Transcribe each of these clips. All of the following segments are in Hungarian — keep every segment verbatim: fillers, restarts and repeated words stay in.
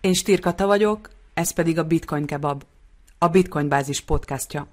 Én Stír Kata vagyok, ez pedig a Bitcoin Kebab, a Bitcoin Bázis podcastja.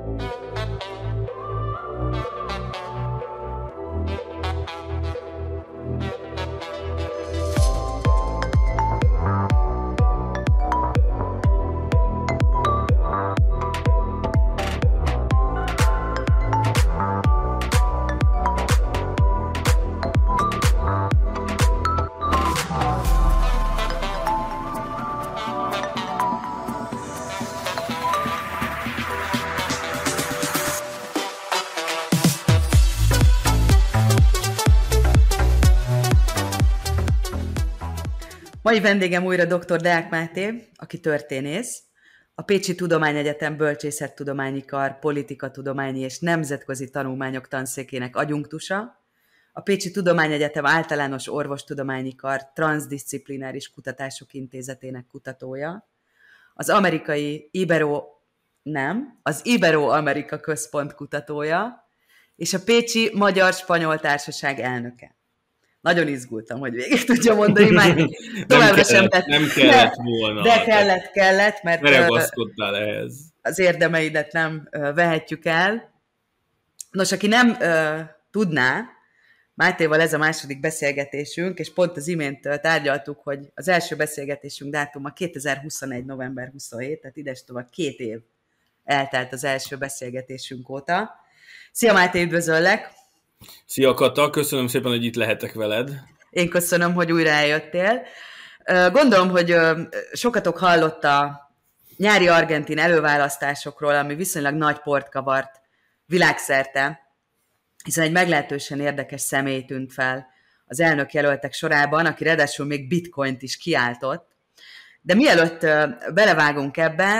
Mai vendégem újra doktor Deák Máté, aki történész, a Pécsi Tudományegyetem Bölcsészettudományi Kar Politikatudományi és Nemzetközi Tanulmányok Tanszékének adjunktusa, a Pécsi Tudományegyetem Általános Orvostudományi Kar Transzdisziplináris Kutatások Intézetének kutatója, az amerikai Ibero, nem, az Ibero-Amerika Központ kutatója, és a Pécsi Magyar-Spanyol Társaság elnöke. Nagyon izgultam, hogy végig tudja mondani, már továbbra sem tett. Nem kellett volna. De kellett, kellett, mert merevaszkodtál ehhez. Az érdemeidet nem vehetjük el. Nos, aki nem uh, tudná, Mátéval ez a második beszélgetésünk, és pont az imént tárgyaltuk, hogy az első beszélgetésünk dátuma kétezer-huszonegy. november huszonhetedike, tehát ides tovább két év eltelt az első beszélgetésünk óta. Szia Máté, üdvözöllek! Szia Kata, köszönöm szépen, hogy itt lehetek veled. Én köszönöm, hogy újra eljöttél. Gondolom, hogy sokatok hallott a nyári argentin előválasztásokról, ami viszonylag nagy port kavart világszerte, hiszen egy meglehetősen érdekes személy tűnt fel az elnökjelöltek sorában, aki ráadásul még bitcoint is kiáltott. De mielőtt belevágunk ebbe,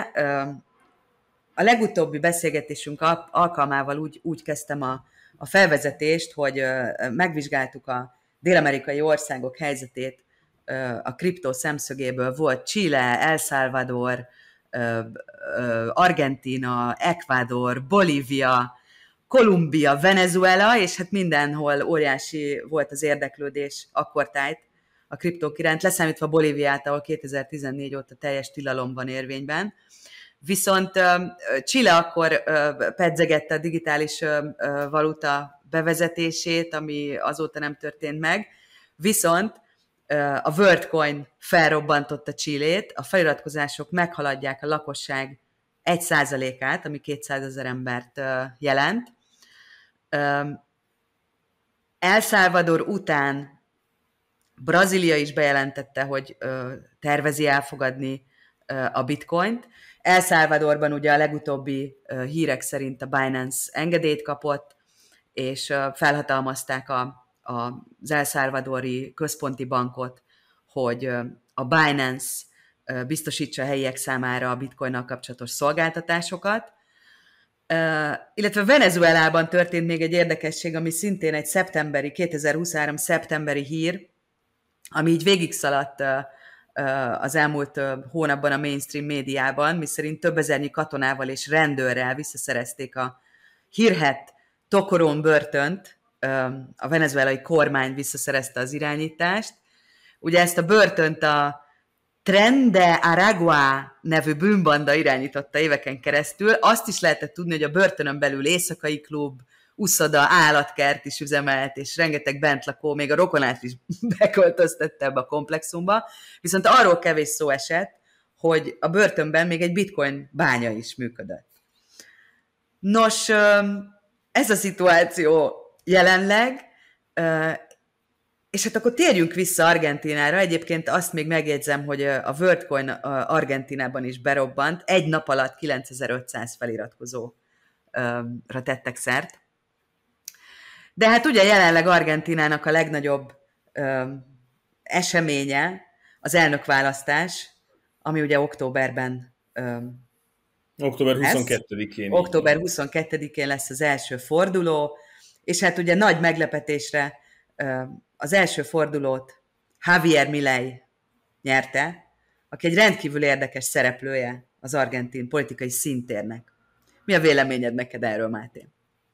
a legutóbbi beszélgetésünk alkalmával úgy, úgy kezdtem a a felvezetést, hogy megvizsgáltuk a dél-amerikai országok helyzetét a kriptó szemszögéből. Volt Chile, El Salvador, Argentína, Ecuador, Bolívia, Kolumbia, Venezuela, és hát mindenhol óriási volt az érdeklődés akkortájt a kriptók iránt, leszámítva Bolíviát, ahol kétezer-tizennégy óta teljes tilalom van érvényben. Viszont Chile akkor pedzegette a digitális valuta bevezetését, ami azóta nem történt meg, viszont a WorldCoin felrobbantotta Chilét, a feliratkozások meghaladják a lakosság egy százalékát, ami kétszázezer embert jelent. El Salvador után Brazília is bejelentette, hogy tervezi elfogadni a bitcoint. El Salvadorban ugye a legutóbbi hírek szerint a Binance engedélyt kapott, és felhatalmazták a, a, az El Salvadori központi bankot, hogy a Binance biztosítsa a helyiek számára a bitcoinnal kapcsolatos szolgáltatásokat. Illetve Venezuelában történt még egy érdekesség, ami szintén egy szeptemberi, kétezer-huszonhárom szeptemberi hír, ami így végigszaladt az elmúlt hónapban a mainstream médiában, miszerint több ezernyi katonával és rendőrrel visszaszerezték a hírhedt Tocorón börtönt, a venezuelai kormány visszaszerezte az irányítást. Ugye ezt a börtönt a Tren de Aragua nevű bűnbanda irányította éveken keresztül. Azt is lehetett tudni, hogy a börtönön belül éjszakai klub, uszoda, állatkert is üzemelt, és rengeteg bentlakó, még a rokonát is beköltöztette ebbe a komplexumba. Viszont arról kevés szó esett, hogy a börtönben még egy bitcoin bánya is működött. Nos, ez a szituáció jelenleg, és hát akkor térjünk vissza Argentínára. Egyébként azt még megjegyzem, hogy a WorldCoin Argentínában is berobbant. Egy nap alatt kilencezer-ötszáz feliratkozóra tettek szert. De hát ugye jelenleg Argentínának a legnagyobb ö, eseménye az elnökválasztás, ami ugye októberben ö, október huszonkettedikén. Október huszonkettedikén lesz az első forduló, és hát ugye nagy meglepetésre ö, az első fordulót Javier Milei nyerte, aki egy rendkívül érdekes szereplője az argentin politikai színtérnek. Mi a véleményed neked erről, Máté?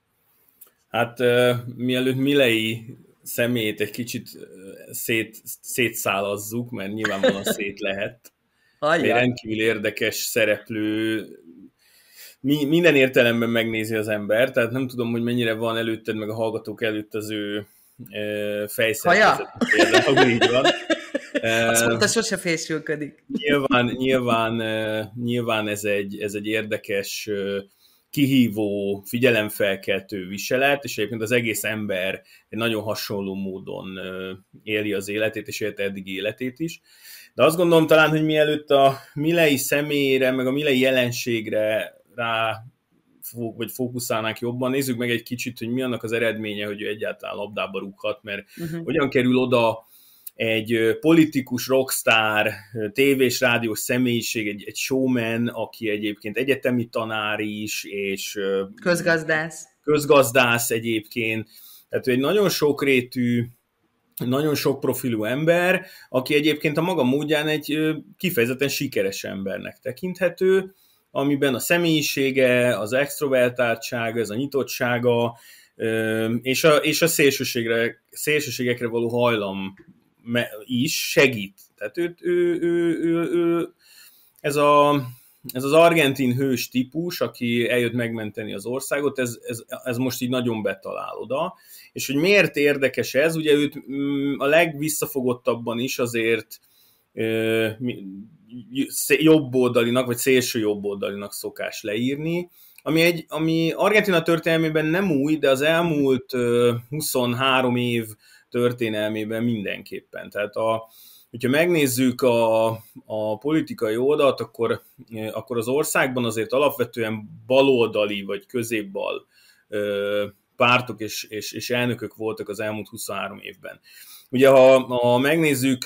Hát uh, mielőtt Milei személyét egy kicsit szét, szétszálazzuk, mert nyilvánvalóan szét lehet. egy rendkívül érdekes szereplő, Mi, minden értelemben megnézi az ember, tehát nem tudom, hogy mennyire van előtted, meg a hallgatók előtt az ő e, fejszerkezet. Például így van. Azt mondta, sose fésülködik. Nyilván, nyilván, nyilván ez, egy, ez egy érdekes, kihívó, figyelemfelkeltő viselet, és egyébként az egész ember egy nagyon hasonló módon éli az életét, és élte eddig életét is. De azt gondolom talán, hogy mielőtt a Milley személyére, meg a Milley jelenségre rá vagy fókuszálnánk jobban, nézzük meg egy kicsit, hogy mi annak az eredménye, hogy ő egyáltalán labdába rúghat, mert uh-huh. hogyan kerül oda egy politikus, rockstar, tévés, rádiós személyiség, egy, egy showman, aki egyébként egyetemi tanár is, és közgazdász. Közgazdász egyébként. Tehát ő egy nagyon sokrétű, nagyon sok profilú ember, aki egyébként a maga módján egy kifejezetten sikeres embernek tekinthető, amiben a személyisége, az extrovertáltsága, ez a nyitottsága, és a, és a szélsőségre, szélsőségekre való hajlam is segít. Tehát ő, ő, ő, ő, ő, ez, a, ez az argentin hős típus, aki eljött megmenteni az országot, ez, ez, ez most így nagyon betalál oda. És hogy miért érdekes ez? Ugye őt a legvisszafogottabban is azért jobboldalinak, vagy szélső jobboldalinak szokás leírni, ami, egy, ami Argentína történelmében nem új, de az elmúlt huszonhárom év történelmében mindenképpen. Tehát a, hogyha megnézzük a, a politikai oldalt, akkor, akkor az országban azért alapvetően baloldali vagy középbal pártok és, és, és elnökök voltak az elmúlt huszonhárom évben. Ugye ha, ha megnézzük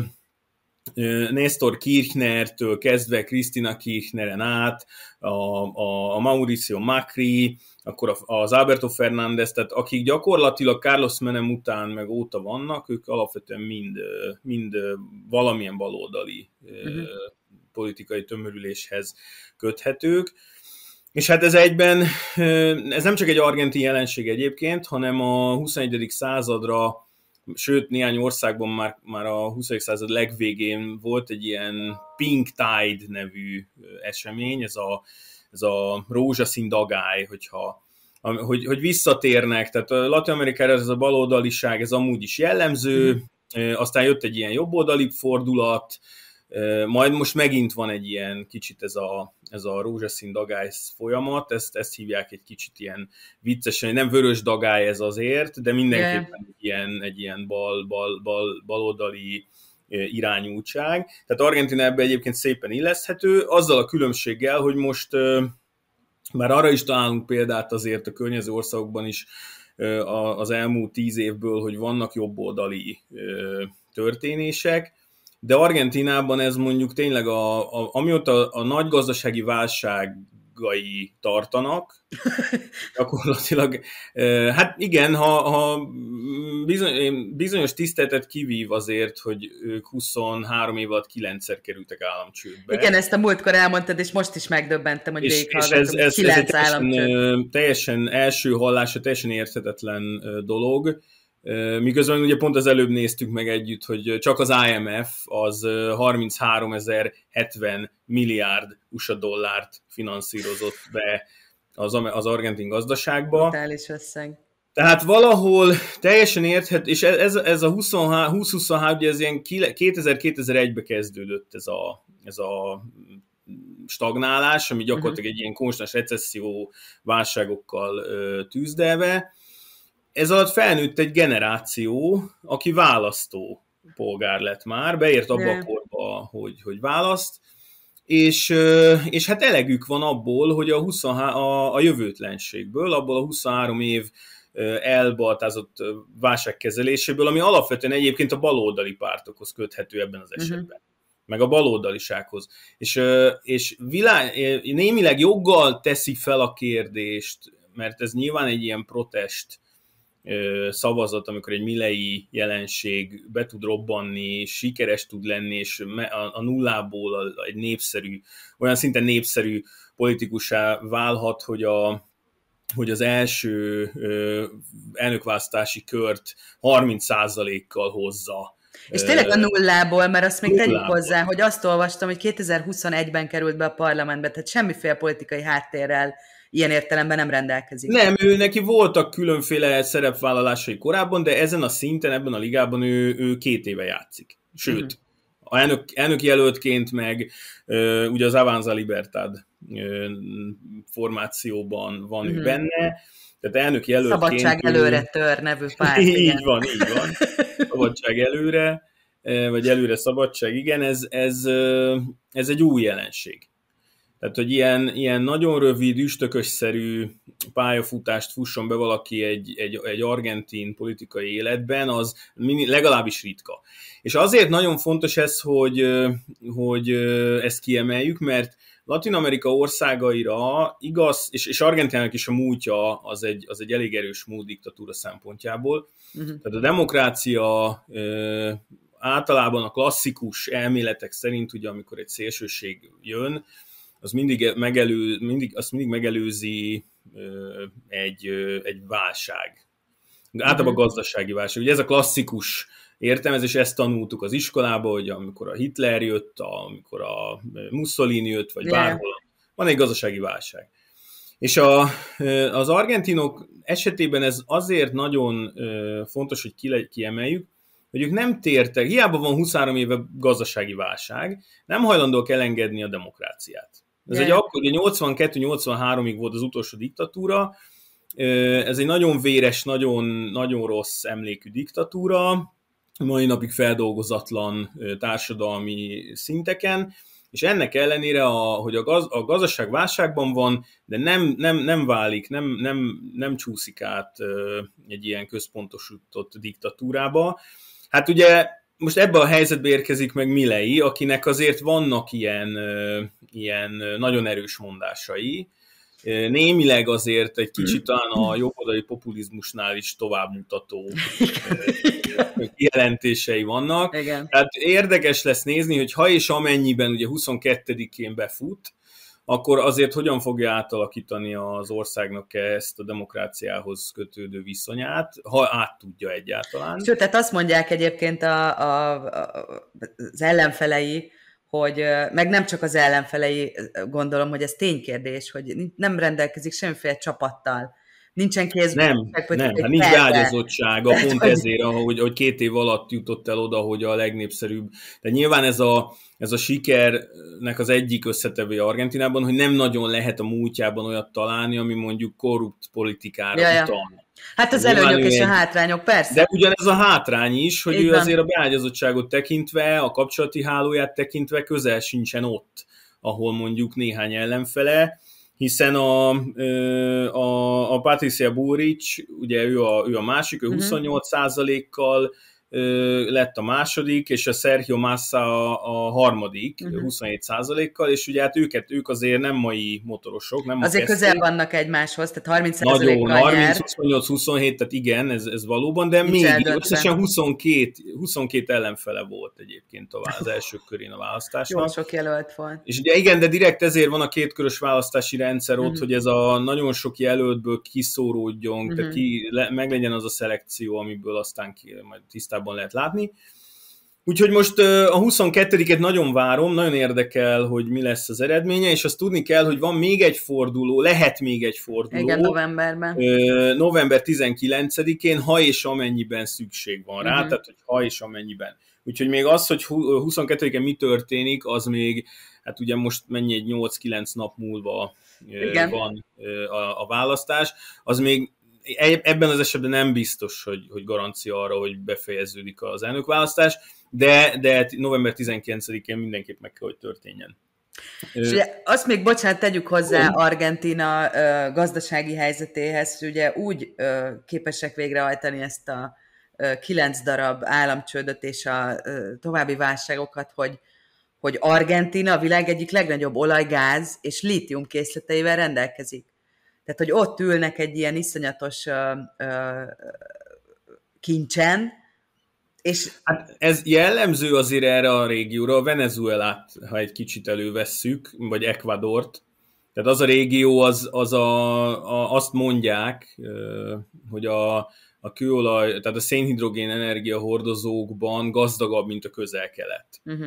Néstor Kirchnertől kezdve Cristina Kirchneren át, a, a, a Mauricio Macri, akkor az Alberto Fernández, tehát akik gyakorlatilag Carlos Menem után meg óta vannak, ők alapvetően mind, mind valamilyen baloldali uh-huh. politikai tömörüléshez köthetők. És hát ez egyben, ez nem csak egy argentin jelenség egyébként, hanem a huszonegyedik századra, sőt, néhány országban már, már a huszadik század legvégén volt egy ilyen Pink Tide nevű esemény, ez a, ez a rózsaszín dagály, hogyha, hogy, hogy visszatérnek, tehát a Latin-Amerikára ez a baloldaliság, ez amúgy is jellemző, mm. aztán jött egy ilyen jobboldali fordulat, majd most megint van egy ilyen kicsit ez a, ez a rózsaszín dagály folyamat, ezt, ezt hívják egy kicsit ilyen viccesen, nem vörös dagály ez azért, de mindenképpen yeah. egy ilyen, egy ilyen bal, bal, bal, baloldali irányultság. Tehát Argentína ebbe egyébként szépen illeszthető, azzal a különbséggel, hogy most már arra is találunk példát azért a környező országokban is az elmúlt tíz évből, hogy vannak jobboldali történések, de Argentínában ez mondjuk tényleg, a, a, amióta a nagy gazdasági válságai tartanak, gyakorlatilag, hát igen, ha, ha bizony, bizonyos tiszteletet kivív azért, hogy ők huszonhárom év alatt kilencszer kerültek államcsődbe. Igen, ezt a múltkor elmondtad, és most is megdöbbentem, hogy végighallgatom, és ez, ez, kilenc ez teljesen, teljesen első hallásra, teljesen érthetetlen dolog. Miközben ugye pont az előbb néztük meg együtt, hogy csak az I M F az harmincháromezer-hetven milliárd u es á dollárt finanszírozott be az, az argentin gazdaságba. Totális összeg. Tehát valahol teljesen érthet, és ez, ez a húsz-huszonhárom, ugye ez ilyen kétezer-kétezer-egybe kezdődött ez a, ez a stagnálás, ami gyakorlatilag egy ilyen konstans recesszió válságokkal tűzdelve. Ez alatt felnőtt egy generáció, aki választó polgár lett már, beért abba a korba, hogy, hogy választ, és, és hát elegük van abból, hogy a, huszonhárom, a, a jövőtlenségből, abból a huszonhárom év elbaltázott válságkezeléséből, ami alapvetően egyébként a baloldali pártokhoz köthető ebben az esetben, uh-huh. meg a baloldalisághoz. És, és világ, némileg joggal teszi fel a kérdést, mert ez nyilván egy ilyen protest szavazat, amikor egy Milley jelenség be tud robbanni, sikeres tud lenni, és a nullából egy népszerű, olyan szinten népszerű politikussá válhat, hogy, a, hogy az első elnökválasztási kört harminc százalékkal hozza. És tényleg a nullából, mert azt még Nullából. tegyük hozzá, hogy azt olvastam, hogy kétezer-huszonegyben került be a parlamentbe, tehát semmiféle politikai háttérrel ilyen értelemben nem rendelkezik. Nem, ő neki voltak különféle szerepvállalásai korábban, de ezen a szinten, ebben a ligában ő, ő két éve játszik. Sőt, uh-huh. a elnök, elnök jelöltként meg uh, ugye az Avanza Libertad uh, formációban van uh-huh. ő benne, tehát elnök jelöltként... Szabadság előre tör nevű párt. Így van, így van. Szabadság előre, vagy előre szabadság, igen, ez, ez, ez egy új jelenség. Tehát, hogy ilyen, ilyen nagyon rövid, üstökösszerű pályafutást fusson be valaki egy, egy, egy argentin politikai életben, az legalábbis ritka. És azért nagyon fontos ez, hogy, hogy ezt kiemeljük, mert Latin-Amerika országaira igaz, és, és Argentinának is a múltja az egy, az egy elég erős múlt diktatúra szempontjából. Uh-huh. Tehát a demokrácia ö, általában a klasszikus elméletek szerint, ugye amikor egy szélsőség jön, az mindig, megelő, mindig, azt mindig megelőzi ö, egy, ö, egy válság. Általában uh-huh. gazdasági válság. Ugye ez a klasszikus értelmezés, ezt tanultuk az iskolába, hogy amikor a Hitler jött, amikor a Mussolini jött, vagy yeah. bárhol, van egy gazdasági válság. És a, az argentinok esetében ez azért nagyon fontos, hogy kiemeljük, hogy ők nem tértek, hiába van huszonhárom éve gazdasági válság, nem hajlandók elengedni a demokráciát. Ez yeah. egy akkor, ugye nyolcvankettő nyolcvanháromig volt az utolsó diktatúra, ez egy nagyon véres, nagyon, nagyon rossz emlékű diktatúra, mai napig feldolgozatlan társadalmi szinteken, és ennek ellenére, a, hogy a, gaz, a gazdaság válságban van, de nem, nem, nem válik, nem, nem, nem csúszik át egy ilyen központosított diktatúrába. Hát ugye most ebbe a helyzetbe érkezik meg Milei, akinek azért vannak ilyen, ilyen nagyon erős mondásai, némileg azért egy kicsit talán a jobboldali populizmusnál is továbbmutató jelentései vannak. Igen. Tehát érdekes lesz nézni, hogy ha és amennyiben ugye huszonkettedikén befut, akkor azért hogyan fogja átalakítani az országnak ezt a demokráciához kötődő viszonyát, ha át tudja egyáltalán. Sőt, tehát azt mondják egyébként a, a, a, az ellenfelei, hogy meg nem csak az ellenfelei, gondolom, hogy ez ténykérdés, hogy nem rendelkezik semmiféle csapattal. Nincsen kézben. Nem, nem, hát nincs beágyazottsága, pont hogy... ezért, ahogy, hogy két év alatt jutott el oda, hogy a legnépszerűbb. De nyilván ez a, ez a sikernek az egyik összetevője Argentinában, hogy nem nagyon lehet a múltjában olyat találni, ami mondjuk korrupt politikára ja, utalna. Hát az előnyök és egy... a hátrányok, persze. De ugyanez a hátrány is, hogy Így ő van. Azért a beágyazottságot tekintve, a kapcsolati hálóját tekintve közel sincsen ott, ahol mondjuk néhány ellenfele, hiszen a, a, a Patricia Bullrich, ugye ő a, ő a másik, ő huszonnyolc százalékkal lett a második, és a Sergio Massa a, a harmadik, uh-huh. huszonhét százalékkal, és ugye hát őket, ők azért nem mai motorosok, nem azért közel vannak egymáshoz, tehát harminc százalékkal Nagyon, harminc, huszonnyolc, huszonhét, tehát igen, ez, ez valóban, de Nincs még összesen huszonkét, huszonkét ellenfele volt egyébként az első körén a választásnak. Jó sok jelölt volt. És ugye igen, de direkt ezért van a kétkörös választási rendszer ott, uh-huh. hogy ez a nagyon sok jelöltből kiszóródjon, uh-huh. tehát ki, le, meglegyen az a szelekció, amiből aztán ki, majd tisztában lehet látni. Úgyhogy most a huszonkettediket nagyon várom, nagyon érdekel, hogy mi lesz az eredménye, és azt tudni kell, hogy van még egy forduló, lehet még egy forduló. Igen, novemberben. november tizenkilencedikén, ha és amennyiben szükség van rá, uh-huh. tehát hogy ha és amennyiben. Úgyhogy még az, hogy huszonkettediken mi történik, az még, hát ugye most mennyi egy nyolc-kilenc nap múlva Igen. van a, a választás, az még ebben az esetben nem biztos, hogy, hogy garancia arra, hogy befejeződik az elnökválasztás, de, de november tizenkilencedikén mindenképp meg kell, hogy történjen. És ugye azt még, bocsánat, tegyük hozzá Argentína gazdasági helyzetéhez, ugye úgy képesek végrehajtani ezt a kilenc darab államcsődöt és a további válságokat, hogy, hogy Argentína a világ egyik legnagyobb olajgáz és lítium készleteivel rendelkezik. Tehát, hogy ott ülnek egy ilyen iszonyatos ö, ö, kincsen, és... Hát ez jellemző azért erre a régióra, a Venezuelát, ha egy kicsit elővesszük, vagy Ecuadort. Tehát az a régió, az, az a, a, azt mondják, hogy a, a kőolaj, tehát a szénhidrogén energiahordozókban gazdagabb, mint a Közel-Kelet. Uh-huh.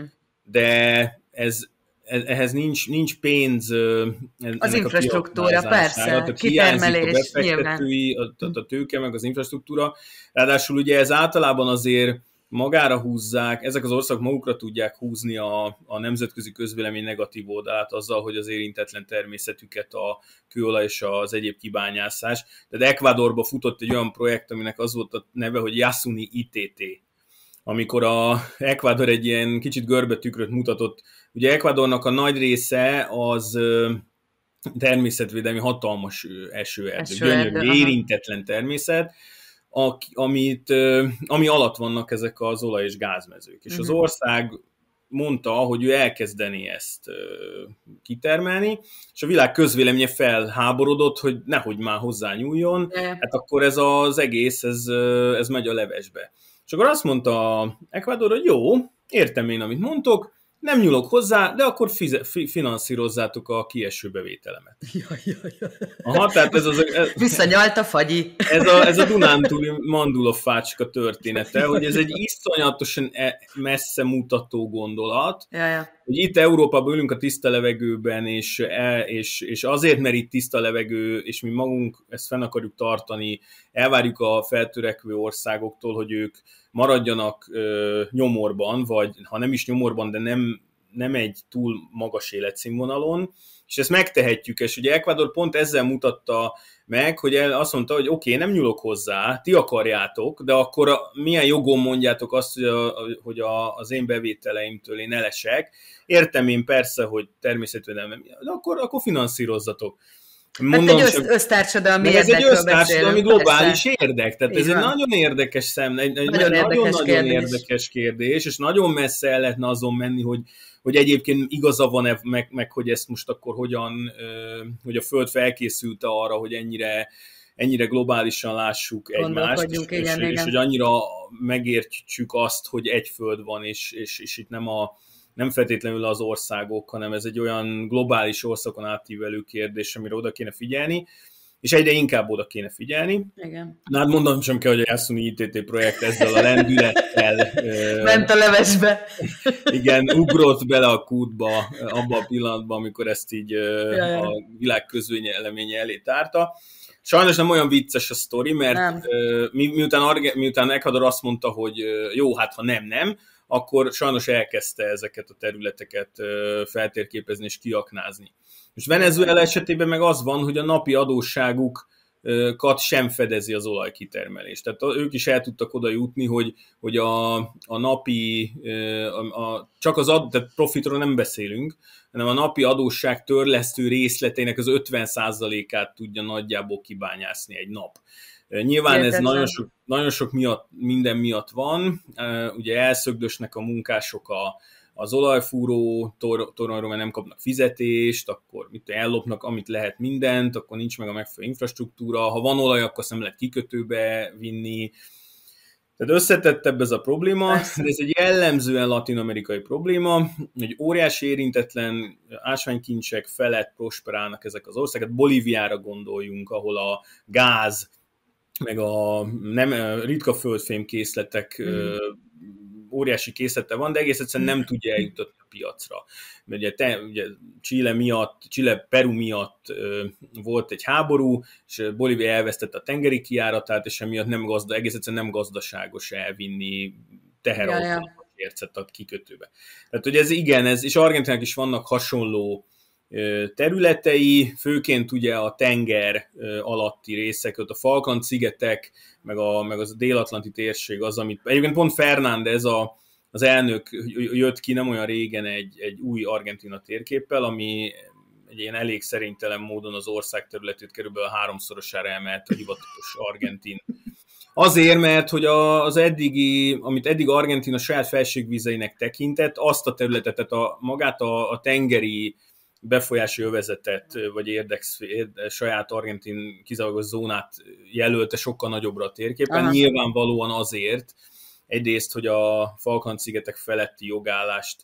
De ez, ehhez nincs, nincs pénz az infrastruktúra, persze, tehát hiányzik a befektetői, a, a tőke, meg az infrastruktúra. Ráadásul ugye ez általában azért magára húzzák, ezek az országok magukra tudják húzni a, a nemzetközi közvélemény negatív oldalát azzal, hogy az érintetlen természetüket a kőolaj és az egyéb kibányászás. Tehát Ecuadorba futott egy olyan projekt, aminek az volt a neve, hogy Yasuni I T T. Amikor a Ecuador egy ilyen kicsit görbetükröt mutatott, ugye Ecuadornak a nagy része az természetvédelmi hatalmas esőerdő, gyönyörű, érintetlen természet, amit, ami alatt vannak ezek az olaj- és gázmezők. És az ország mondta, hogy ő elkezdeni ezt kitermelni, és a világ közvéleménye felháborodott, hogy nehogy már hozzányúljon, hát akkor ez az egész, ez, ez megy a levesbe. És akkor azt mondta Ecuador, hogy jó, értem én, amit mondtok, nem nyúlok hozzá, de akkor fize, fi, finanszírozzátok a kieső bevételemet. Jaj, jaj, jaj. Aha, tehát ez az... Ez, Visszanyalt a fagyi. Ez a, ez a Dunántúli Mandulov-fácska története, hogy ez egy iszonyatosan messze mutató gondolat, ja, ja. hogy itt Európában ülünk a tiszta levegőben, és, és, és azért, mert itt tiszta levegő, és mi magunk ezt fenn akarjuk tartani, elvárjuk a feltörekvő országoktól, hogy ők maradjanak ö, nyomorban, vagy ha nem is nyomorban, de nem, nem egy túl magas életszínvonalon, és ezt megtehetjük, és ugye Ecuador pont ezzel mutatta meg, hogy el azt mondta, hogy oké, okay, nem nyúlok hozzá, ti akarjátok, de akkor a, milyen jogon mondjátok azt, hogy, a, hogy a, az én bevételeimtől én elesek. Értem én persze, hogy természetvédelem, de akkor, akkor finanszírozzatok. Mondom, hát egy össz, össztársadalmi érdekről beszélünk. Ez egy össztársadalmi globális persze. érdek. Tehát Így ez van. egy nagyon érdekes szem, egy nagyon nagyon-nagyon kérdés. érdekes kérdés, és nagyon messze el lehetne azon menni, hogy, hogy egyébként igaza van-e, meg, meg hogy ezt most akkor hogyan, hogy a Föld felkészült arra, hogy ennyire, ennyire globálisan lássuk egymást, és, igen, és, igen. és hogy annyira megértsük azt, hogy egy Föld van, és, és, és itt nem a nem feltétlenül az országok, hanem ez egy olyan globális országon átívelő kérdés, amire oda kéne figyelni, és egyre inkább oda kéne figyelni. Igen. Na hát mondanom sem kell, hogy a Yasuni I T T projekt ezzel a lendülettel ment a levesbe. Igen, ugrott bele a kútba abban a pillanatban, amikor ezt így ja, ja. a világ közvéleménye elé tárta. Sajnos nem olyan vicces a sztori, mert mi, miután, miután Ecuador azt mondta, hogy jó, hát ha nem, nem, akkor sajnos elkezdte ezeket a területeket feltérképezni és kiaknázni. És Venezuela esetében meg az van, hogy a napi adósságukat sem fedezi az olajkitermelés. Tehát ők is el tudtak oda jutni, hogy, hogy a, a napi, a, a, csak az ad, tehát profitról nem beszélünk, hanem a napi adósság törlesztő részleteinek az ötven százalékát tudja nagyjából kibányászni egy nap. Nyilván ez nagyon sok, nagyon sok miatt, minden miatt van, ugye elszögdösnek a munkások a, az olajfúró tor- toronyról, mert nem kapnak fizetést, akkor mit ellopnak, amit lehet mindent, akkor nincs meg a megfelelő infrastruktúra, ha van olaj, akkor azt nem lehet kikötőbe vinni. Tehát összetettebb ez a probléma, de ez egy jellemzően latin-amerikai probléma, hogy óriási érintetlen ásványkincsek felett prosperálnak ezek az országok. Bolíviára gondoljunk, ahol a gáz, meg a nem, ritka földfém készletek mm. óriási készlete van, de egész egyszerűen nem tudja eljutatni a piacra. Mert ugye, te, ugye Chile miatt, Chile Peru miatt ö, volt egy háború, és Bolívia elvesztette a tengeri kijáratát, és emiatt nem gazda, egész egyszerűen nem gazdaságos elvinni teherautónak a ércet a kikötőbe. Tehát, hogy ez igen, ez, és Argentinának is vannak hasonló területei, főként ugye a tenger alatti részek, ott a Falkland-szigetek, meg, a, meg az a dél-atlanti térség az, amit egyébként pont Fernández a, az elnök jött ki nem olyan régen egy, egy új Argentína térképpel, ami egy ilyen elég szerénytelen módon az ország területét körülbelül háromszorosára emelt a hivatalos argentin. Azért, mert hogy az eddigi, amit eddig Argentína saját felségvizeinek tekintett, azt a területet, tehát a, magát a, a tengeri befolyási övezetet, vagy érdeksz, érde, saját argentin kizárólagos zónát jelölte sokkal nagyobbra a térképen. Aha. Nyilvánvalóan azért, egyrészt, hogy a Falkland-szigetek feletti jogállást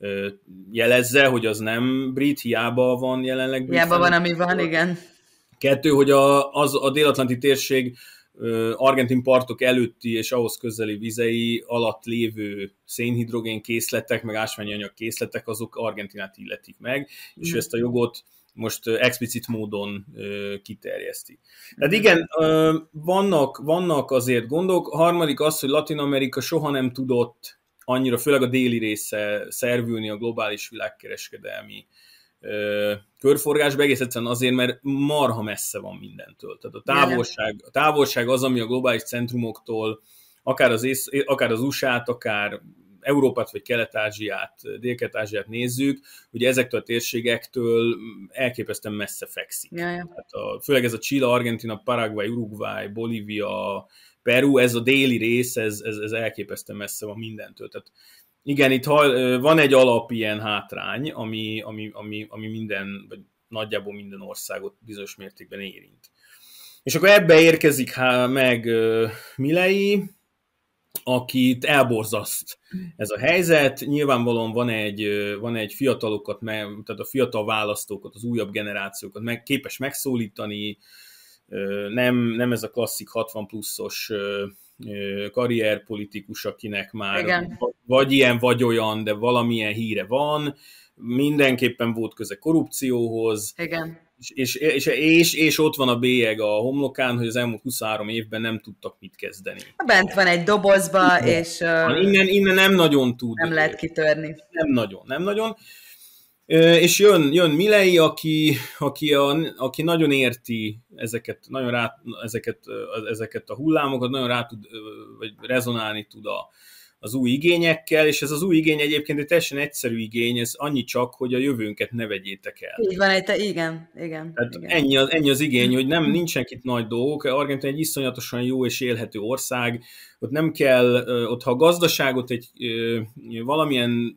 jelezze, hogy az nem brit, hiába van jelenleg brit. Hiába van, ami van, igen. Kettő, hogy a, az, a dél-atlanti térség argentin partok előtti és ahhoz közeli vizei alatt lévő szénhidrogén készletek, meg ásványi anyag készletek, azok Argentinát illetik meg, mm. és ezt a jogot most explicit módon kiterjeszti. Tehát igen, vannak, vannak azért gondok. A harmadik az, hogy Latin-Amerika soha nem tudott annyira, főleg a déli része szervülni a globális világkereskedelmi körforgásba, egész egyszerűen azért, mert marha messze van mindentől. Tehát a távolság, a távolság az, ami a globális centrumoktól, akár az, ész, akár az u es á-t, akár Európát vagy Kelet-Ázsiát, Dél-Kelet-Ázsiát nézzük, hogy ezektől a térségektől elképesztően messze fekszik. Ja, ja. Hát a, főleg ez a Chile, Argentina, Paraguay, Uruguay, Bolívia, Peru, ez a déli rész, ez, ez, ez elképesztően messze van mindentől. Tehát igen, itt van egy alap ilyen hátrány, ami, ami, ami, ami minden, vagy nagyjából minden országot bizonyos mértékben érint. És akkor ebbe érkezik meg Milei, akit elborzaszt ez a helyzet. Nyilvánvalóan van egy, van egy fiatalokat, tehát a fiatal választókat, az újabb generációkat meg, képes megszólítani, nem, nem ez a klasszik hatvan pluszos karrierpolitikus, akinek már Igen. vagy ilyen, vagy olyan, de valamilyen híre van, mindenképpen volt köze korrupcióhoz, Igen. És, és, és, és, és ott van a bélyeg a homlokán, hogy az elmúlt huszonhárom évben nem tudtak mit kezdeni. Bent van egy dobozba, és... Uh, innen, innen nem nagyon tud. Nem lehet kitörni. Nem nagyon, nem nagyon. És jön, jön Milei, aki, aki, a, aki nagyon érti ezeket, nagyon rá, ezeket, ezeket a hullámokat, nagyon rá tud, vagy rezonálni tud a, az új igényekkel, és ez az új igény egyébként egy teljesen egyszerű igény, ez annyi csak, hogy a jövőnket ne vegyétek el. Így van, egy, igen, igen. Tehát igen. Ennyi, az, ennyi az igény, hogy nem nincsenek itt nagy dolgok, Argentina egy iszonyatosan jó és élhető ország, ott nem kell, ott ha a gazdaságot egy valamilyen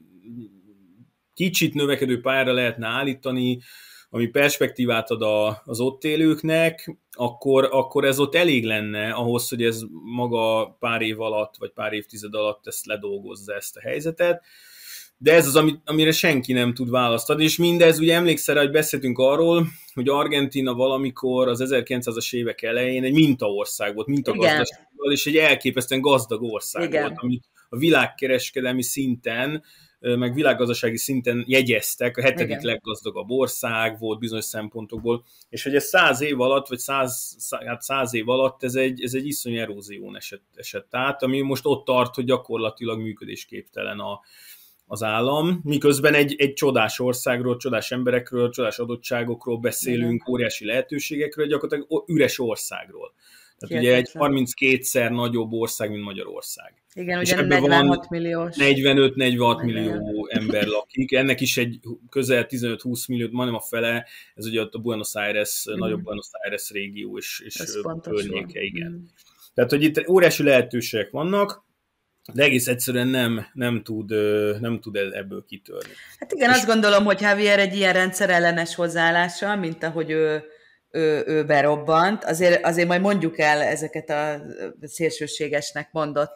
kicsit növekedő pályára lehetne állítani, ami perspektívát ad a, az ott élőknek, akkor, akkor ez ott elég lenne ahhoz, hogy ez maga pár év alatt, vagy pár évtized alatt ezt ledolgozza, ezt a helyzetet. De ez az, amire senki nem tud választ adni, és mindez, ugye emlékszel, hogy beszéltünk arról, hogy Argentina valamikor az ezerkilencszázas évek elején egy mintaország volt, mintagazdasággal, és egy elképesztően gazdag ország Igen. volt, amit a világkereskedelmi szinten meg világgazdasági szinten jegyeztek, a hetedik Igen. leggazdagabb ország volt bizonyos szempontokból, és hogy ez száz év alatt, vagy száz, hát száz év alatt ez egy, ez egy iszonyú erózión esett, esett át, ami most ott tart, hogy gyakorlatilag működésképtelen a, az állam, miközben egy, egy csodás országról, csodás emberekről, csodás adottságokról beszélünk, Igen. óriási lehetőségekről, gyakorlatilag üres országról. Tehát ugye egy harminckétszer nagyobb ország, mint Magyarország. Igen, ugye negyvenhat milliós. negyvenöt-negyvenhat millió ember lakik. Ennek is egy közel tizenöt-húsz millió, majdnem a fele, ez ugye ott a Buenos Aires, mm. nagyobb Buenos Aires régió és, és környéke, igen. Mm. Tehát, hogy itt óriási lehetőségek vannak, de egész egyszerűen nem, nem, tud, nem tud ebből kitörni. Hát igen, és azt gondolom, hogy Javier egy ilyen rendszerellenes hozzáállással, mint ahogy ő Ő, ő berobbant. Azért, azért majd mondjuk el ezeket a szélsőségesnek mondott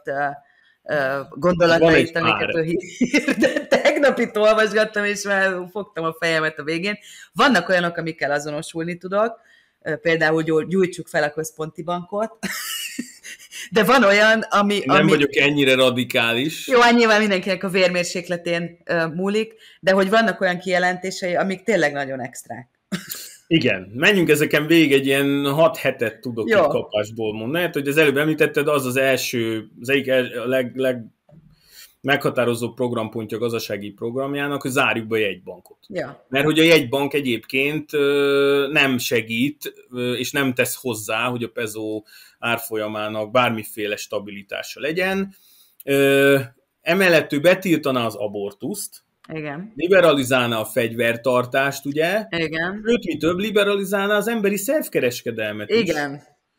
uh, gondolatait, amiket ő hirdett. Tegnap itt olvasgattam, és már fogtam a fejemet a végén. Vannak olyanok, amikkel azonosulni tudok, például gyújtsuk fel a központi bankot, de van olyan, ami... Nem ami... vagyok ennyire radikális. Jó, nyilván mindenkinek a vérmérsékletén uh, múlik, de hogy vannak olyan kijelentései, amik tényleg nagyon extrák. Igen, menjünk ezeken végig, egy ilyen hat hetet tudok Jó. itt kapásból mondani. Hát, hogy az előbb említetted, az az első, az egyik a leg, leg meghatározó programpontja a gazdasági programjának, hogy zárjuk be a jegybankot. Ja. Mert hogy a jegybank egyébként nem segít, és nem tesz hozzá, hogy a peso árfolyamának bármiféle stabilitása legyen. Emellett ő betiltaná az abortuszt, Igen. liberalizálna a fegyvertartást, ugye? Igen. Őt mi több, liberalizálna az emberi szervkereskedelmet is. Igen.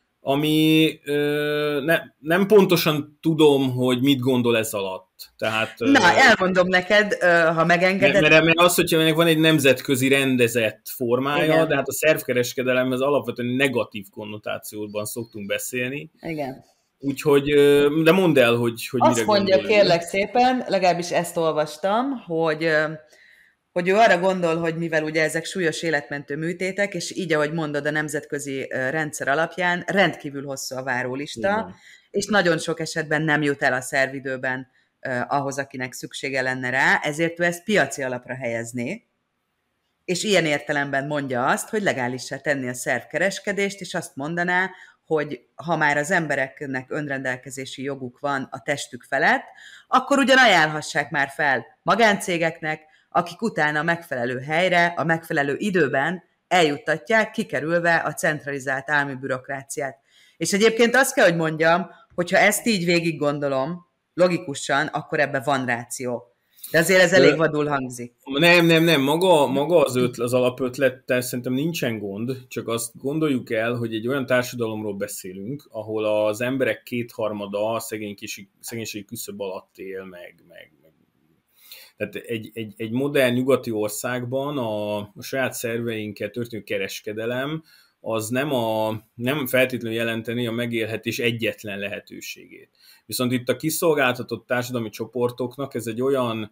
Ami ö, ne, nem pontosan tudom, hogy mit gondol ez alatt. Tehát, Na, ö, elmondom neked, ö, ha megengeded. Mert, mert az, hogyha van egy nemzetközi rendezett formája, Igen. de hát a szervkereskedelem az alapvetően negatív konnotációban szoktunk beszélni. Igen. Úgyhogy, de mondd el, hogy, hogy Azt mire mondja, gondolod. kérlek szépen, legalábbis ezt olvastam, hogy, hogy ő arra gondol, hogy mivel ugye ezek súlyos életmentő műtétek, és így, ahogy mondod, a nemzetközi rendszer alapján rendkívül hosszú a várólista, és nagyon sok esetben nem jut el a szervidőben ahhoz, akinek szüksége lenne rá, ezért ő ezt piaci alapra helyezné, és ilyen értelemben mondja azt, hogy legálissá tenni a szervkereskedést, és azt mondaná, hogy ha már az embereknek önrendelkezési joguk van a testük felett, akkor ugyan ajánlhassák már fel magáncégeknek, akik utána a megfelelő helyre, a megfelelő időben eljuttatják, kikerülve a centralizált állami bürokráciát. És egyébként azt kell, hogy mondjam, hogyha ezt így végig gondolom, logikusan, akkor ebben van ráció. De azért ez elég vadul hangzik. Nem, nem, nem. Maga, maga az, ötl, az alapötlettel szerintem nincsen gond, csak azt gondoljuk el, hogy egy olyan társadalomról beszélünk, ahol az emberek kétharmada a szegénységi küszöb alatt él meg. meg, meg. Tehát egy, egy, egy modern nyugati országban a, a saját szerveinkkel történő kereskedelem az nem, a, nem feltétlenül jelenteni a megélhetés egyetlen lehetőségét. Viszont itt a kiszolgáltatott társadalmi csoportoknak ez egy olyan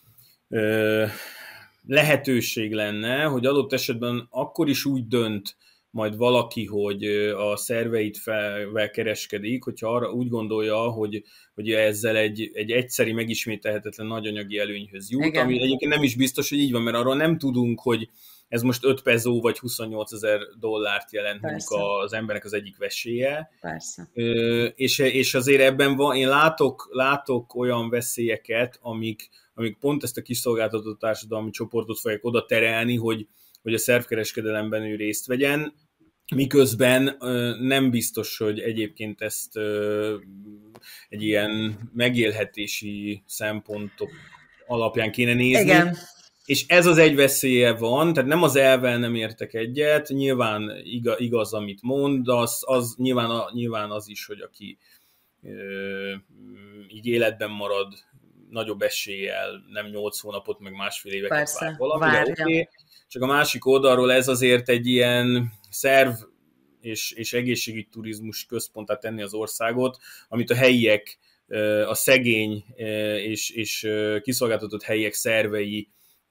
ö, lehetőség lenne, hogy adott esetben akkor is úgy dönt majd valaki, hogy a szerveit felvel kereskedik, hogyha arra úgy gondolja, hogy, hogy ezzel egy, egy egyszeri megismételhetetlen nagy anyagi előnyhöz jut, igen. Ami egyébként nem is biztos, hogy így van, mert arról nem tudunk, hogy ez most öt pezó vagy huszonnyolcezer dollárt jelent mondjuk az embernek az egyik veséje. Persze. Ö, és, és azért ebben van, én látok, látok olyan veszélyeket, amik, amik pont ezt a kiszolgáltatott társadalmi csoportot fogják oda terelni, hogy, hogy a szervkereskedelemben ő részt vegyen, miközben ö, nem biztos, hogy egyébként ezt ö, egy ilyen megélhetési szempontok alapján kéne nézni. Igen. És ez az egy veszélye van, tehát nem az elvel nem értek egyet, nyilván igaz, igaz amit mond, de az, az nyilván, a, nyilván az is, hogy aki ö, így életben marad, nagyobb eséllyel, nem nyolc hónapot, meg másfél éveket persze, vár valami, de okay. Csak a másik oldalról ez azért egy ilyen szerv és, és egészségügyi turizmus központtá tenni az országot, amit a helyiek, a szegény és, és kiszolgáltatott helyiek szervei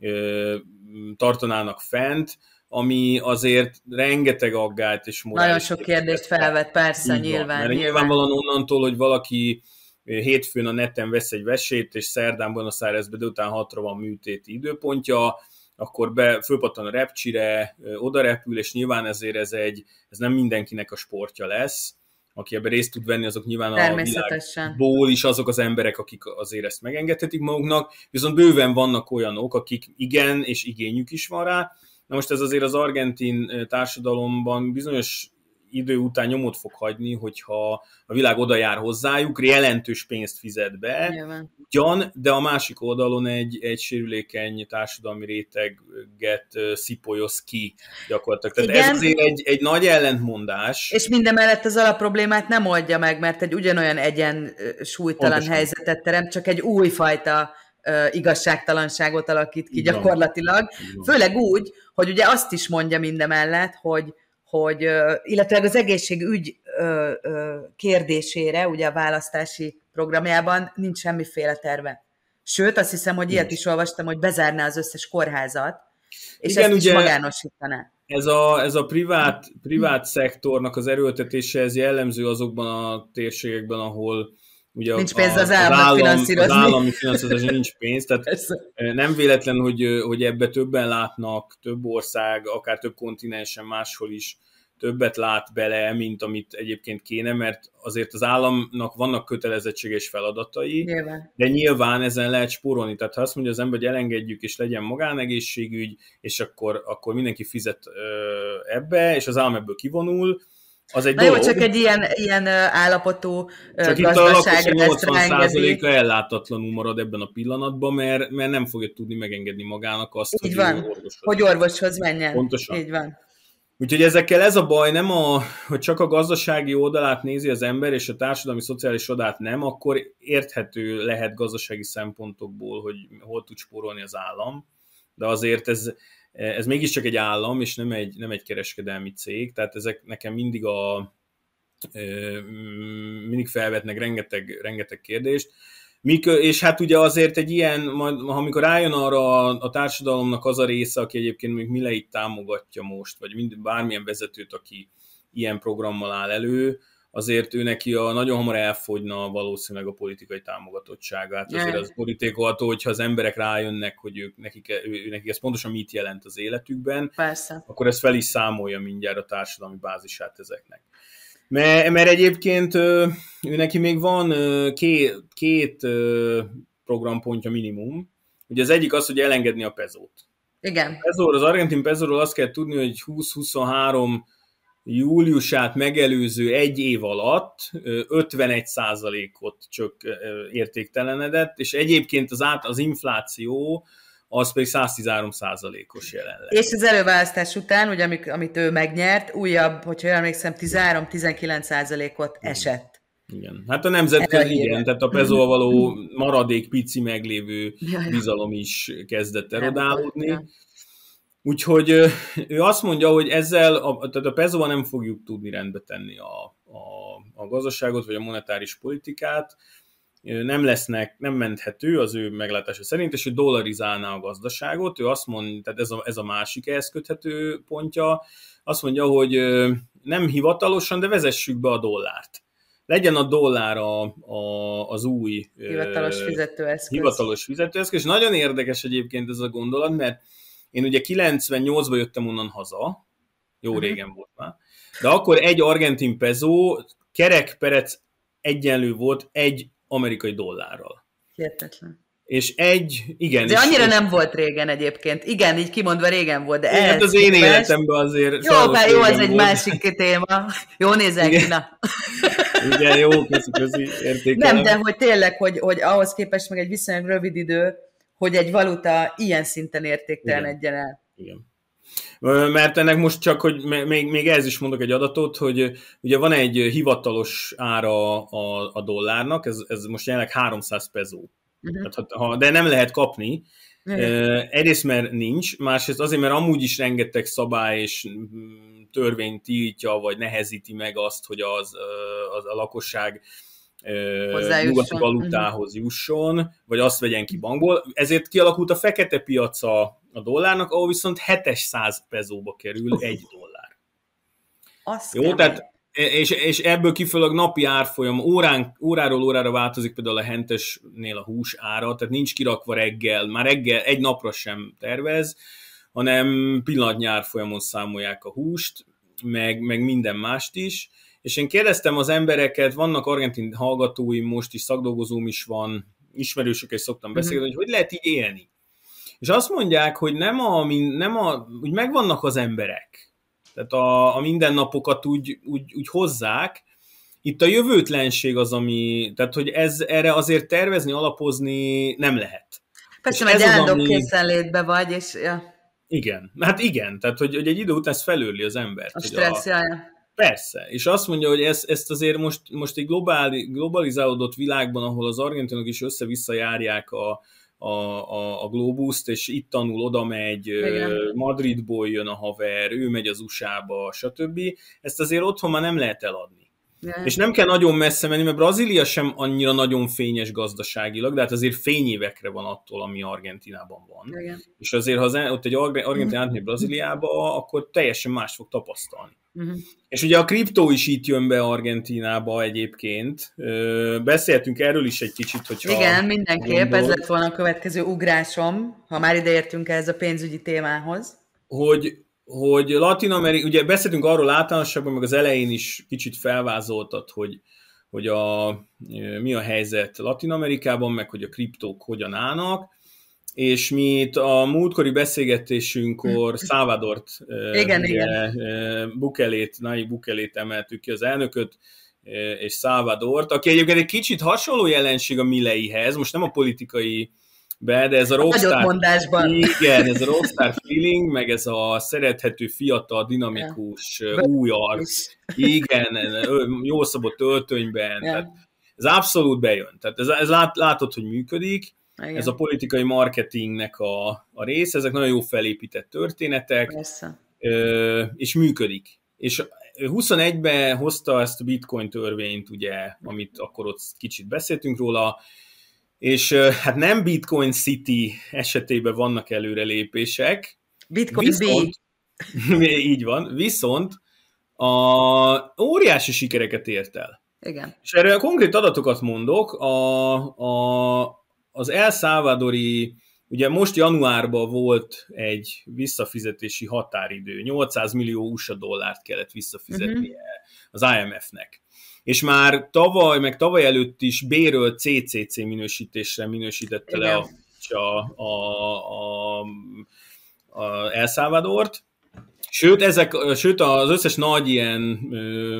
tartanának fent, ami azért rengeteg aggályt és morális... Nagyon sok kérdést felvet, persze, van, nyilván. Mert nyilván. nyilvánvalóan onnantól, hogy valaki hétfőn a neten vesz egy vesét, és szerdán Buenos Airesbe délután hatra van műtéti időpontja, akkor be, fölpattan a repcsire, oda repül, és nyilván ezért ez, egy, ez nem mindenkinek a sportja lesz. Aki ebben részt tud venni, azok nyilván a világból is azok az emberek, akik azért ezt megengedhetik maguknak, viszont bőven vannak olyanok, akik igen, és igényük is van rá. Na most ez azért az argentin társadalomban bizonyos idő után nyomot fog hagyni, hogyha a világ oda jár hozzájuk, jelentős pénzt fizet be, ugyan, de a másik oldalon egy, egy sérülékeny társadalmi réteget szipolyoz ki gyakorlatilag. Tehát igen. Ez azért egy, egy nagy ellentmondás. És mindemellett az alapproblémát nem oldja meg, mert egy ugyanolyan egyensúlytalan Pontosan. helyzetet teremt, csak egy újfajta uh, igazságtalanságot alakít ki Igen. gyakorlatilag. Igen. Főleg úgy, hogy ugye azt is mondja mindemellett, hogy hogy, illetve az egészségügy kérdésére, ugye a választási programjában nincs semmiféle terve. Sőt, azt hiszem, hogy ilyet is olvastam, hogy bezárná az összes kórházat, és Igen, ezt is magánosítaná. Ez a, ez a privát, privát szektornak az erőltetése, ez jellemző azokban a térségekben, ahol ugye nincs pénz az, az, állam, finanszírozni. Az állami finanszírozásra nincs pénz, tehát Persze. nem véletlen, hogy, hogy ebbe többen látnak, több ország, akár több kontinensen máshol is többet lát bele, mint amit egyébként kéne, mert azért az államnak vannak kötelezettséges feladatai, nyilván. De nyilván ezen lehet spórolni. Tehát ha azt mondja az ember, hogy elengedjük, és legyen magánegészségügy, és akkor, akkor mindenki fizet ebbe, és az állam ebből kivonul, az egy Na dolog. Jó, csak egy ilyen, ilyen állapotú csak gazdaságra nyolcvan százaléka ellátatlanul marad ebben a pillanatban, mert, mert nem fogja tudni megengedni magának azt, Így hogy van, orvoshoz, hogy orvoshoz menjen. Pontosan. Így van. Úgyhogy ezekkel ez a baj, nem a, hogy csak a gazdasági oldalát nézi az ember, és a társadalmi szociális oldalát nem, akkor érthető lehet gazdasági szempontokból, hogy hol tud spórolni az állam, de azért ez, ez mégiscsak egy állam, és nem egy, nem egy kereskedelmi cég, tehát ezek nekem mindig, a, mindig felvetnek rengeteg, rengeteg kérdést. Mikö, és hát ugye azért egy ilyen, majd, amikor rájön arra a, a társadalomnak az a része, aki egyébként még Milleit támogatja most, vagy mind, bármilyen vezetőt, aki ilyen programmal áll elő, azért ő neki a, nagyon hamar elfogyna valószínűleg a politikai támogatottsága. Hát azért az politikolható, hogyha az emberek rájönnek, hogy ők, nekik, ő, ő, nekik ez pontosan mit jelent az életükben, Persze. Akkor ez fel is számolja mindjárt a társadalmi bázisát ezeknek. Mert, mert egyébként ő neki még van két, két programpontja minimum. Ugye az egyik az, hogy elengedni a pezót. Igen. Pezóról, az argentin pezóról azt kell tudni, hogy húsz-huszonhárom júliusát megelőző egy év alatt ötvenegy százalékot csak értéktelenedett, és egyébként az, át, az infláció az pedig száztizenhárom százalékos jelenleg. És az előválasztás után, ugye, amit, amit ő megnyert, újabb, hogyha emlékszem, tizenhárom-tizenkilenc százalékot esett. Igen. Hát a nemzetközi, igen, tehát a pezóval való maradék pici meglévő bizalom is kezdett erodálódni. Úgyhogy ő azt mondja, hogy ezzel, a, tehát a pezóval nem fogjuk tudni rendbe tenni a, a, a gazdaságot, vagy a monetáris politikát, nem lesznek, nem menthető az ő meglátása szerint, és ő dollarizálná a gazdaságot. Ő azt mondja, tehát ez a, ez a másik ehhez köthető pontja, azt mondja, hogy nem hivatalosan, de vezessük be a dollárt. Legyen a dollár a, a, az új hivatalos fizetőeszköz. Hivatalos fizetőeszköz. És nagyon érdekes egyébként ez a gondolat, mert én ugye kilencvennyolcban jöttem onnan haza, jó uh-huh. régen volt már, de akkor egy argentin pezó kerekperec egyenlő volt egy amerikai dollárral. Hihetetlen. És egy, igen. De annyira és, nem volt régen egyébként. Igen, így kimondva régen volt, de hát az én életemben azért... Jó, bár jó, az egy volt. Másik téma. Jó nézel ki, na. Igen, jó, köszi, köszi, értékelem. Nem, de hogy tényleg, hogy, hogy ahhoz képest meg egy viszonylag rövid idő, hogy egy valuta ilyen szinten értéktelenedjen el. Igen. Mert ennek most csak, hogy még, még ez is mondok egy adatot, hogy ugye van egy hivatalos ára a, a dollárnak, ez, ez most jelenleg háromszáz pezó. Uh-huh. Tehát, ha, de nem lehet kapni. Uh-huh. Egyrészt, mert nincs, másrészt azért, mert amúgy is rengeteg szabály és törvény tiltja, vagy nehezíti meg azt, hogy az, az a lakosság nyugati valutához jusson, vagy azt vegyen ki bankból. Ezért kialakult a fekete piaca a dollárnak, ahol viszont hétszáz pezóba kerül egy dollár. Azt Jó, tehát, és, és ebből kifolyólag napi árfolyam, órán, óráról órára változik például a hentesnél a hús ára, tehát nincs kirakva reggel, már reggel egy napra sem tervez, hanem pillanatnyi árfolyamon számolják a húst, meg, meg minden mást is. És én kérdeztem az embereket, vannak argentin hallgatóim, most is szakdolgozóm is van, ismerősökkel is szoktam beszélni, uh-huh. hogy hogy lehet így élni. És azt mondják, hogy nem a, nem a úgy megvannak az emberek, tehát a, a mindennapokat úgy, úgy, úgy hozzák, itt a jövőtlenség az, ami, tehát hogy ez, erre azért tervezni, alapozni nem lehet. Persze, mert állandó ami... készenlétbe vagy, és... Ja. Igen, hát igen, tehát hogy, hogy egy idő után ez felőli az embert. A stressz, a... jaj. Persze, és azt mondja, hogy ezt, ezt azért most, most egy globális, globalizálódott világban, ahol az argentinok is össze-vissza járják a, a, a, a globuszt, és itt tanul, oda megy, igen. Madridból jön a haver, ő megy az u es á-ba, stb. Ezt azért otthon már nem lehet eladni. Igen. És nem kell nagyon messze menni, mert Brazília sem annyira nagyon fényes gazdaságilag, de hát azért fényévekre van attól, ami Argentinában van. Igen. És azért, ha az, ott egy argentin átmegy Brazíliába, akkor teljesen más fog tapasztalni. Uh-huh. És ugye a kriptó is itt jön be Argentínába egyébként. Beszéltünk erről is egy kicsit, hogyha... Igen, mindenképp, gondol, ez lett volna a következő ugrásom, ha már ideértünk ehhez a pénzügyi témához. Hogy, hogy Latin Amerika, ugye beszéltünk arról általánosságban, meg az elején is kicsit felvázoltat, hogy, hogy a, mi a helyzet Latin Amerikában, meg hogy a kriptók hogyan állnak, és mi itt a múltkori beszélgetésünkkor Salvadort, igen, ugye, igen. Bukelét, Nayib Bukelét emeltük ki, az elnököt, és Salvadort, aki egyébként egy kicsit hasonló jelenség a Mileihez, most nem a politikai be, de ez a rockstar, igen, ez a rockstar feeling, meg ez a szerethető, fiatal, dinamikus, ja. új arc, igen, jól szabott öltönyben, ja. tehát ez abszolút bejön, tehát ez, ez lát, látod, hogy működik. Igen. Ez a politikai marketingnek a, a rész, ezek nagyon jó felépített történetek, ö, és működik. És huszonegyben hozta ezt a Bitcoin törvényt, ugye, amit akkor ott kicsit beszéltünk róla, és hát nem Bitcoin City esetében vannak előrelépések, Bitcoin viszont, B. így van, viszont a óriási sikereket ért el. Igen. És erre konkrét adatokat mondok, a, a, az El Salvadori, ugye most januárban volt egy visszafizetési határidő, nyolcszáz millió u es á dollárt kellett visszafizetnie uh-huh. az i em ef-nek. És már tavaly, meg tavaly előtt is B-ről cé cé cé minősítésre minősítette Igen. le a, a, a, a El Salvadort. Sőt, ezek, sőt, az összes nagy ilyen ö,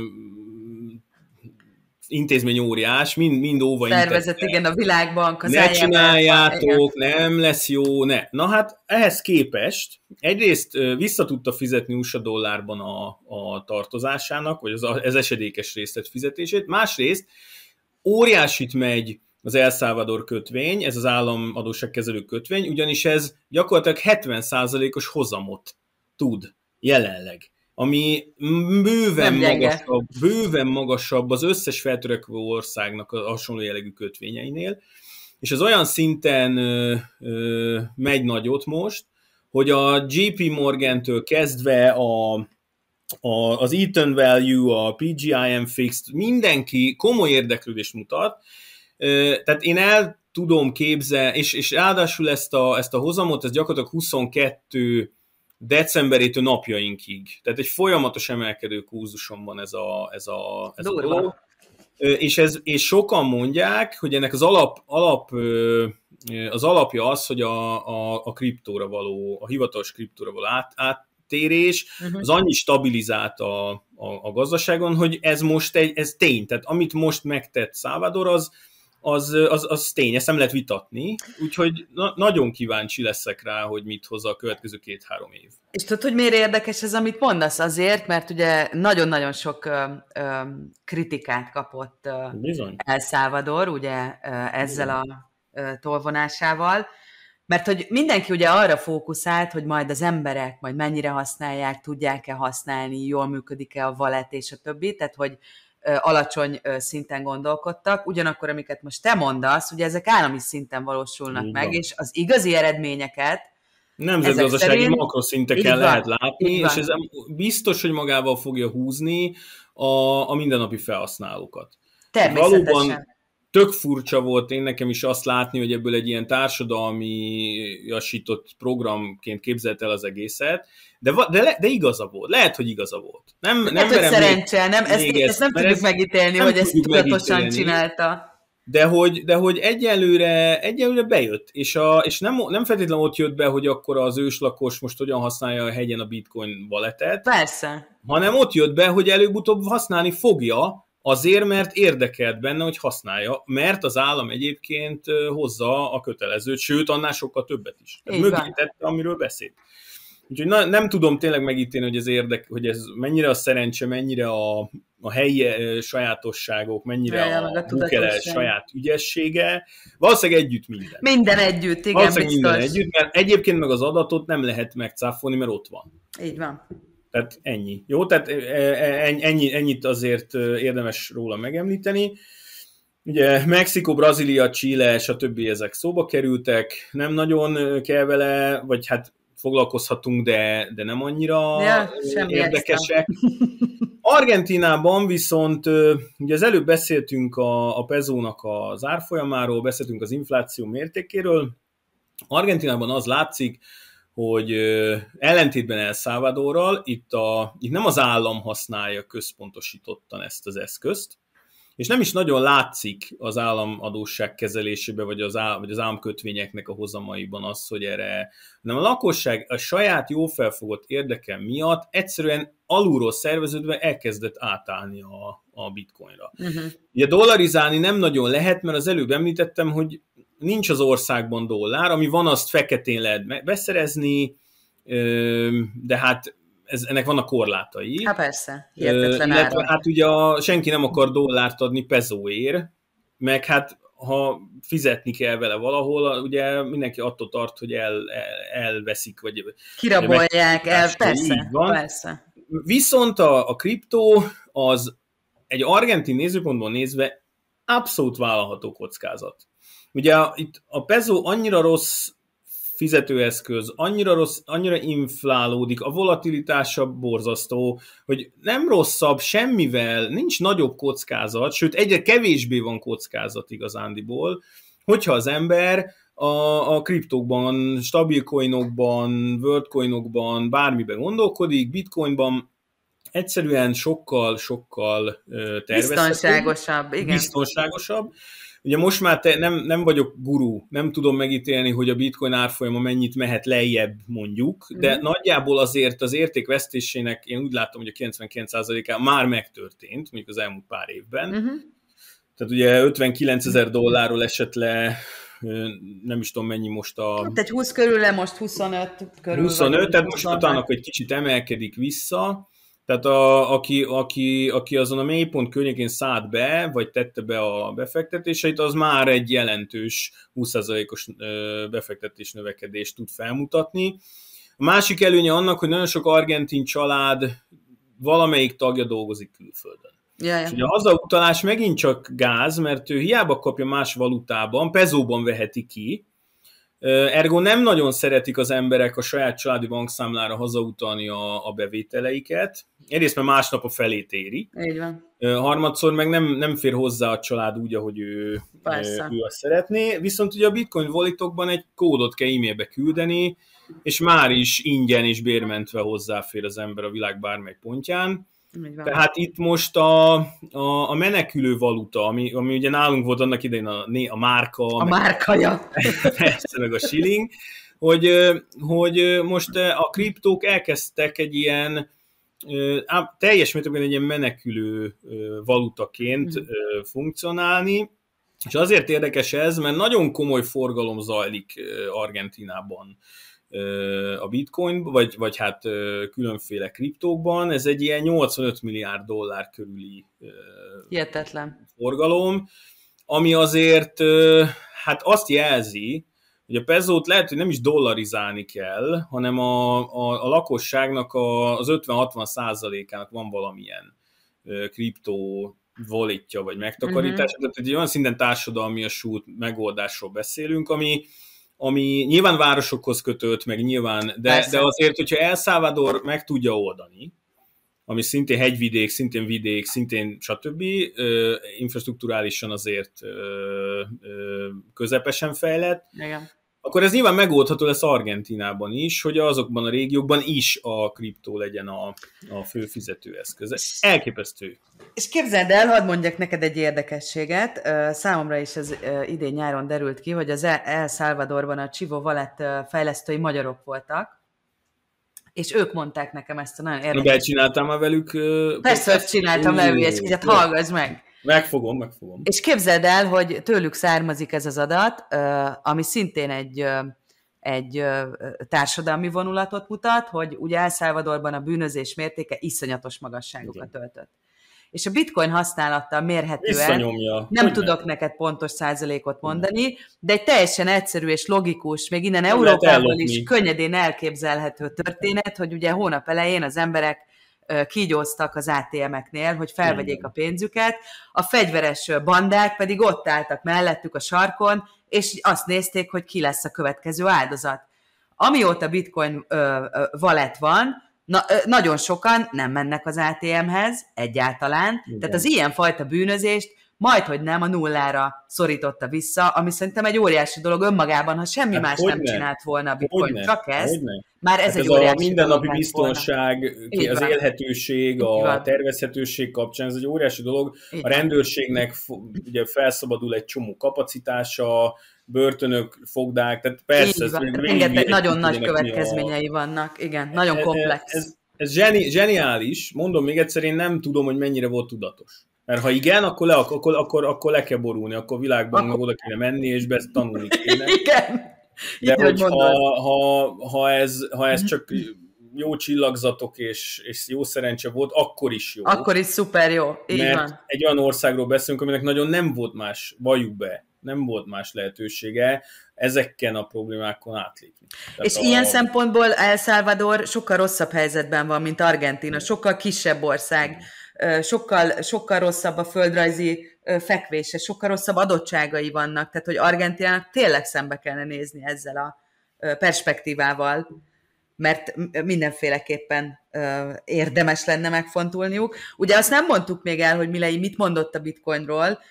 intézmény óriás, mind, mind óva szervezet, igen, a Világbank, az ne csináljátok, nem lesz jó, ne. Na hát ehhez képest egyrészt vissza tudta fizetni u es á dollárban a, a tartozásának, vagy az, az esedékes részlet fizetését, másrészt óriásit megy az El Salvador kötvény, ez az államadósságkezelő kötvény, ugyanis ez gyakorlatilag hetven százalékos hozamot tud jelenleg, ami bőven magasabb, bőven magasabb az összes feltörekvő országnak a hasonló jellegű kötvényeinél, és az olyan szinten ö, ö, megy nagyot most, hogy a jé pé Morgantől kezdve a, a, az Eaton Value, a pé gé i em Fixed, mindenki komoly érdeklődést mutat, ö, tehát én el tudom képzelni, és, és ráadásul ezt a, ezt a hozamot, ez gyakorlatilag huszonkettő decemberétől napjainkig. Tehát egy folyamatos emelkedő kurzuson van ez a, ez a, ez a dolog. És, ez, és sokan mondják, hogy ennek az alap, alap az alapja az, hogy a, a, a kriptóra való, a hivatalos kriptóra való át, áttérés, uh-huh. az annyi stabilizált a, a, a gazdaságon, hogy ez most egy, ez tény. Tehát amit most megtett Salvador, az Az, az, az tény, ezt nem lehet vitatni, úgyhogy na, nagyon kíváncsi leszek rá, hogy mit hoz a következő két-három év. És tudod, hogy miért érdekes ez, amit mondasz? Azért, mert ugye nagyon-nagyon sok ö, ö, kritikát kapott ö, El Salvador, ugye ö, ezzel a ö, tolvonásával, mert hogy mindenki ugye arra fókuszált, hogy majd az emberek majd mennyire használják, tudják-e használni, jól működik-e a wallet és a többi, tehát hogy alacsony szinten gondolkodtak, ugyanakkor, amiket most te mondasz, ugye ezek állami szinten valósulnak így meg, van. És az igazi eredményeket nemzetgazdasági makroszinteken lehet látni, és ez biztos, hogy magával fogja húzni a, a mindennapi felhasználókat. Természetesen. Valóban tök furcsa volt én nekem is azt látni, hogy ebből egy ilyen társadalmi jasított programként képzelt el az egészet, de, de, le, de igaza volt. Lehet, hogy igaza volt. Nem, lehet, nem hogy szerencse, nem, ezt, ezt, ezt nem tudjuk megítélni, nem hogy ezt tudatosan csinálta. De hogy, de hogy egyelőre, egyelőre bejött, és, a, és nem, nem feltétlenül ott jött be, hogy akkor az őslakos most hogyan használja a hegyen a Bitcoin walletet. Persze. Hanem ott jött be, hogy előbb-utóbb használni fogja, azért, mert érdekelt benne, hogy használja, mert az állam egyébként hozza a kötelezőt, sőt, annál sokkal többet is. Mögé tette, amiről beszélt. Úgyhogy na, nem tudom tényleg megítélni, hogy ez érdek, hogy ez mennyire a szerencse, mennyire a, a helyi sajátosságok, mennyire ja, a Bukele saját ügyessége. Valószínűleg együtt minden. Minden együtt, igen, Valószínűleg biztos. Minden együtt, mert egyébként meg az adatot nem lehet megcáfolni, mert ott van. Így van. Tehát ennyi. Jó, tehát ennyi, ennyit azért érdemes róla megemlíteni. Ugye Mexikó, Brazília, Chile, stb. Ezek szóba kerültek, nem nagyon kell vele, vagy hát foglalkozhatunk, de, de nem annyira ja, érdekesek. Argentínában viszont, ugye az előbb beszéltünk a, a pezónak az árfolyamáról, beszéltünk az infláció mértékéről. Argentínában az látszik, hogy ellentétben El Salvadorral itt, a, itt nem az állam használja központosítottan ezt az eszközt, és nem is nagyon látszik az államadósság kezelésében, vagy az, áll, vagy az államkötvényeknek a hozamaiban az, hogy erre, hanem a lakosság a saját jó felfogott érdeke miatt egyszerűen alulról szerveződve elkezdett átállni a, a bitcoinra. Uh-huh. Ugye dollarizálni nem nagyon lehet, mert az előbb említettem, hogy nincs az országban dollár, ami van, azt feketén lehet beszerezni, de hát ez, ennek vannak korlátai. Hát persze, hihetetlen áron. Hát ugye a, senki nem akar dollárt adni pezóért, meg hát ha fizetni kell vele valahol, ugye mindenki attól tart, hogy el, el, elveszik, vagy kirabolják el, persze, persze. Viszont a, a kriptó az egy argentin nézőpontból nézve abszolút vállalható kockázat. ugye a, itt a peso annyira rossz fizetőeszköz, annyira rossz, annyira inflálódik, a volatilitása borzasztó, hogy nem rosszabb semmivel, nincs nagyobb kockázat, sőt egyre kevésbé van kockázat igazándiból, hogyha az ember a, a kriptókban, stabil coinokban, worldcoinokban, bármiben gondolkodik, bitcoinban, egyszerűen sokkal, sokkal tervezhetőbb. Biztonságosabb, igen. Biztonságosabb. Ugye most már te, nem, nem vagyok gurú, nem tudom megítélni, hogy a bitcoin árfolyama mennyit mehet lejjebb mondjuk, de mm. nagyjából azért az értékvesztésének én úgy látom, hogy a kilencvenkilenc százalékán már megtörtént, mondjuk az elmúlt pár évben. Mm-hmm. Tehát ugye ötvenkilencezer dollárról esett le, nem is tudom mennyi most a... Hát egy húsz körül le, most huszonöt körül. huszonöt, tehát most utána egy kicsit emelkedik vissza. Tehát a, aki, aki, aki azon a mélypont környékén szállt be, vagy tette be a befektetéseit, az már egy jelentős húsz százalékos befektetés növekedést tud felmutatni. A másik előnye annak, hogy nagyon sok argentin család valamelyik tagja dolgozik külföldön. Jaj. És ugye a hazautalás megint csak gáz, mert ő hiába kapja más valutában, pezóban veheti ki, ergo nem nagyon szeretik az emberek a saját családi bankszámlára hazautalni a, a bevételeiket. Egyrészt mert másnap a felét éri. Így van. Harmadszor meg nem, nem fér hozzá a család úgy, ahogy ő, ő azt szeretné. Viszont ugye a bitcoin walletokban egy kódot kell e-mailbe küldeni, és már is ingyen és bérmentve hozzáfér az ember a világ bármely pontján. Tehát itt most a, a, a menekülő valuta, ami, ami ugye nálunk volt annak idején a, a márka, a márkaja, persze, meg a shilling, hogy, hogy most a kriptók elkezdtek egy ilyen á, teljes mértékben egy ilyen menekülő valutaként mm. funkcionálni, és azért érdekes ez, mert nagyon komoly forgalom zajlik Argentínában a bitcoin, vagy, vagy hát különféle kriptókban, ez egy ilyen nyolcvanöt milliárd dollár körüli hihetetlen forgalom, ami azért hát azt jelzi, hogy a pezót lehet, hogy nem is dollarizálni kell, hanem a, a, a lakosságnak a, az ötven-hatvan százalékának van valamilyen kriptó walletja, vagy megtakarítás, uh-huh. tehát egy olyan szinten társadalmiasult megoldásról beszélünk, ami ami nyilván városokhoz kötött, meg nyilván, de, de azért, hogyha El Salvador meg tudja oldani, ami szintén hegyvidék, szintén vidék, szintén stb., ö, infrastrukturálisan azért ö, ö, közepesen fejlett, igen. Akkor ez nyilván megoldható lesz Argentínában is, hogy azokban a régiókban is a kriptó legyen a, a fő fizetőeszköz. Elképesztő. És képzeld el, hadd mondjak neked egy érdekességet. Számomra is ez idén nyáron derült ki, hogy az El Salvadorban a Chivo Wallet fejlesztői magyarok voltak, és ők mondták nekem ezt a nagyon érdekes... Becsináltál már velük? Persze, hogy csináltam velük, és hát hallgass meg! Megfogom, megfogom. És képzeld el, hogy tőlük származik ez az adat, ami szintén egy, egy társadalmi vonulatot mutat, hogy ugye El Salvadorban a bűnözés mértéke iszonyatos magasságokat töltött. És a bitcoin használattal mérhetően, nem hogy tudok nem. neked pontos százalékot mondani, de egy teljesen egyszerű és logikus, még innen nem Európából is könnyedén elképzelhető történet, hogy ugye hónap elején az emberek kígyóztak az á té em-eknél, hogy felvegyék a pénzüket, a fegyveres bandák pedig ott álltak mellettük a sarkon, és azt nézték, hogy ki lesz a következő áldozat. Amióta bitcoin ö, ö, wallet van, na, ö, nagyon sokan nem mennek az á té em-hez egyáltalán, igen. Tehát az ilyenfajta bűnözést majdhogy nem a nullára szorította vissza, ami szerintem egy óriási dolog önmagában, ha semmi hát más nem ne? csinált volna a bitcoin, hogy csak ez, már ez hát egy ez óriási a mindennapi biztonság, volna. Az élhetőség, a tervezhetőség kapcsán, ez egy óriási dolog. Így a rendőrségnek ugye felszabadul egy csomó kapacitása, börtönök, fogdák, tehát persze... Ez rengeteg nagyon nagy következményei a... vannak, igen, nagyon ez, komplex. Ez, ez, ez zseni, zseniális, mondom még egyszer, én nem tudom, hogy mennyire volt tudatos. Mert ha igen, akkor le, akkor, akkor, akkor le kell borulni, akkor világban akkor... meg oda kéne menni, és be ezt tanulni kéne. Igen. De így, hogy ha, ha, ha, ez, ha ez csak jó csillagzatok és, és jó szerencse volt, akkor is jó. Akkor is szuper jó. Így mert van. Egy olyan országról beszélünk, aminek nagyon nem volt más, valljuk be, nem volt más lehetősége ezeken a problémákon átlépni. Tehát és a... ilyen szempontból El Salvador sokkal rosszabb helyzetben van, mint Argentína, sokkal kisebb ország, sokkal, sokkal rosszabb a földrajzi fekvése, sokkal rosszabb adottságai vannak, tehát hogy Argentinának tényleg szembe kellene nézni ezzel a perspektívával, mert mindenféleképpen érdemes lenne megfontolniuk. Ugye azt nem mondtuk még el, hogy Milei mit mondott a bitcoinról,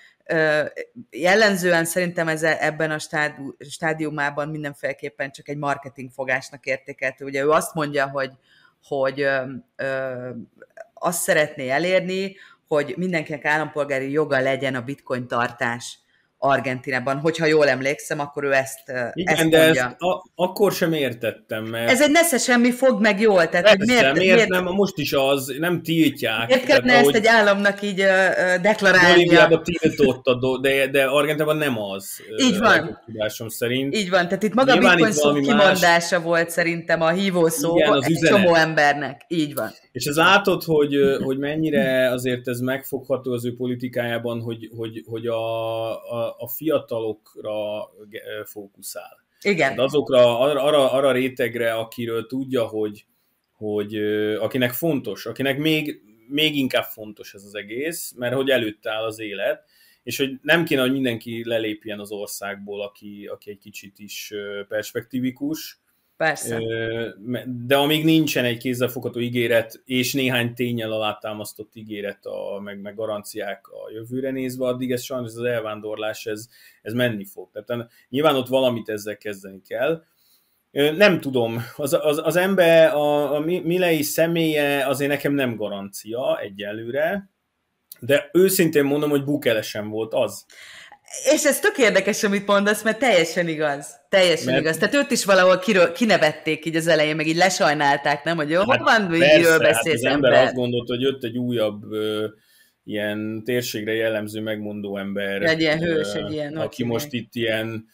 jellemzően szerintem ez ebben a stádiumában mindenféleképpen csak egy marketing fogásnak értékelhető. Ugye ő azt mondja, hogy, hogy ö, ö, azt szeretné elérni, hogy mindenkinek állampolgári joga legyen a bitcoin tartás Argentinában. Hogyha jól emlékszem, akkor ő ezt, igen, ezt de mondja. Ezt a, akkor sem értettem, mert... Ez egy nesze semmi fog meg jól. Tehát, persze, hogy miért, miért, miért nem, most is az, nem tiltják. Miért kellene ezt egy államnak így uh, deklarálnia? Bolíviában tiltott, de, de Argentinában nem az. Így van. Tudásom szerint. Így van, tehát itt maga a bitcoin szó kimondása más... volt szerintem a hívószó egy csomó embernek. Így van. És ez látod, hogy, hogy mennyire azért ez megfogható az ő politikájában, hogy, hogy, hogy a, a, a fiatalokra fókuszál. Igen. Tehát azokra, arra, arra rétegre, akiről tudja, hogy, hogy akinek fontos, akinek még, még inkább fontos ez az egész, mert hogy előtte áll az élet, és hogy nem kéne, hogy mindenki lelépjen az országból, aki, aki egy kicsit is perspektívikus. Persze. De amíg nincsen egy kézzelfogható ígéret, és néhány ténnyel alátámasztott ígéret, a, meg, meg garanciák a jövőre nézve, addig ez sajnos az elvándorlás, ez, ez menni fog. Tehát nyilván ott valamit ezzel kezdeni kell. Nem tudom, az, az, az ember, a, a Milei személye azért nekem nem garancia egyelőre, de őszintén mondom, hogy Bukele sem volt az. És ez tök érdekes, amit mondasz, mert teljesen igaz. Teljesen mert... igaz. Tehát őt is valahol kiről, kinevették így az elején, meg így lesajnálták, nem? Hogy jó, hát van, hogy miről beszélsz, hát az ember. azt gondolta, hogy jött egy újabb ö, ilyen térségre jellemző megmondó ember. Egy ilyen hős, egy ilyen. Aki most itt ilyen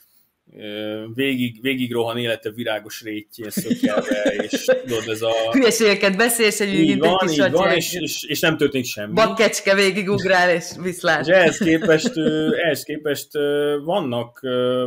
végig, végig rohan élete virágos rétjén szökjelve, és tudod, ez a... hülyeségeket beszélsz, hogy így van, így van, és, és, és nem történik semmi. Bakkecske végig ugrál, és viszlát. És ehhez képest, ehhez képest vannak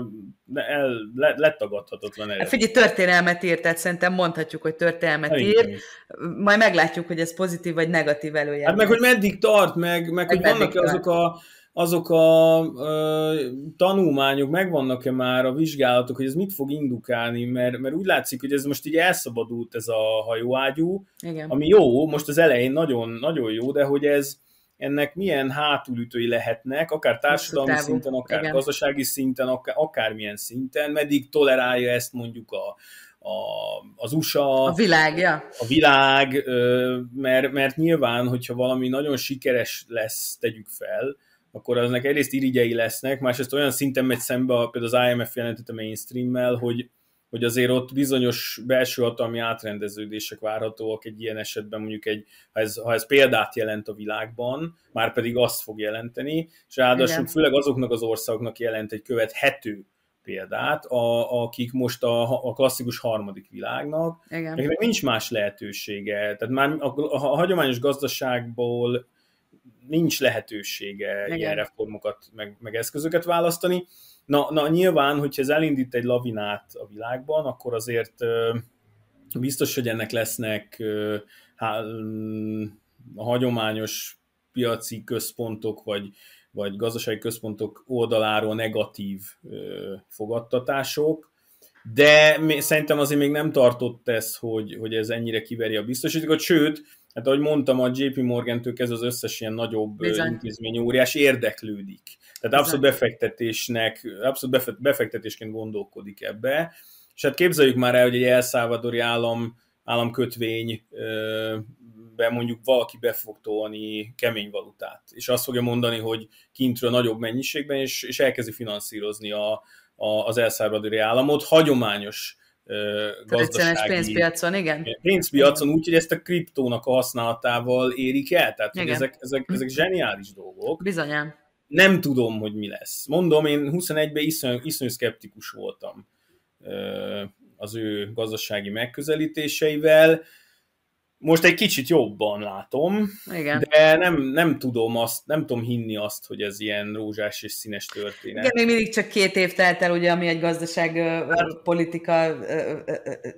el, letagadhatatlan eredmény. Figyelj, történelmet írt, tehát szerintem mondhatjuk, hogy történelmet írt. Majd meglátjuk, hogy ez pozitív vagy negatív előjel. Hát meg, hogy meddig tart, meg, meg, meg hogy vannak azok a azok a ö, tanulmányok, megvannak-e már a vizsgálatok, hogy ez mit fog indukálni, mert, mert úgy látszik, hogy ez most így elszabadult ez a hajóágyú, igen. Ami jó, most az elején nagyon, nagyon jó, de hogy ez ennek milyen hátulütői lehetnek, akár társadalmi Távú. szinten, akár igen. gazdasági szinten, akár, akármilyen szinten, meddig tolerálja ezt mondjuk a, a, az u es á, a világ, ja. a világ, mert, mert nyilván, hogyha valami nagyon sikeres lesz, tegyük fel, akkor aznak egyrészt irigyei lesznek, másrészt olyan szinten megy szembe, például az i em ef jelentett a mainstreammel, hogy, hogy azért ott bizonyos belső hatalmi átrendeződések várhatóak egy ilyen esetben, mondjuk egy, ha ez, ha ez példát jelent a világban, már pedig azt fog jelenteni, és ráadásul igen. főleg azoknak az országoknak jelent egy követhető példát, a, akik most a, a klasszikus harmadik világnak, nekik nincs más lehetősége, tehát már a, a, a hagyományos gazdaságból nincs lehetősége igen. ilyen reformokat, meg, meg eszközöket választani. Na, na nyilván, hogyha ez elindít egy lavinát a világban, akkor azért biztos, hogy ennek lesznek a hagyományos piaci központok, vagy, vagy gazdasági központok oldaláról negatív fogadtatások, de szerintem azért még nem tartott ez, hogy, hogy ez ennyire kiveri a biztosítékot, sőt, hát ahogy mondtam, a jé pé Morgan-től kezdve az összes ilyen nagyobb Bizony. intézmény óriás érdeklődik. Tehát Bizony. abszolút befektetésnek, abszolút befektetésként gondolkodik ebbe. És hát képzeljük már el, hogy egy El Salvadori állam, államkötvénybe mondjuk valaki be fog tolni kemény valutát. És azt fogja mondani, hogy kintről nagyobb mennyiségben, és, és elkezdi finanszírozni a, a, az El Salvadori államot hagyományos gazdasági pénzpiacon, igen. Pénzpiacon, úgyhogy ezt a kriptónak a használatával érik el. Tehát hogy ezek, ezek, ezek zseniális dolgok. Bizonyán. Nem tudom, hogy mi lesz. Mondom, én huszonegyben iszonyú, iszonyú szkeptikus voltam az ő gazdasági megközelítéseivel. Most egy kicsit jobban látom, igen. de nem, nem tudom azt, nem tudom hinni azt, hogy ez ilyen rózsás és színes történet. Igen, még mindig csak két év telt el, ugye, ami egy gazdaság politika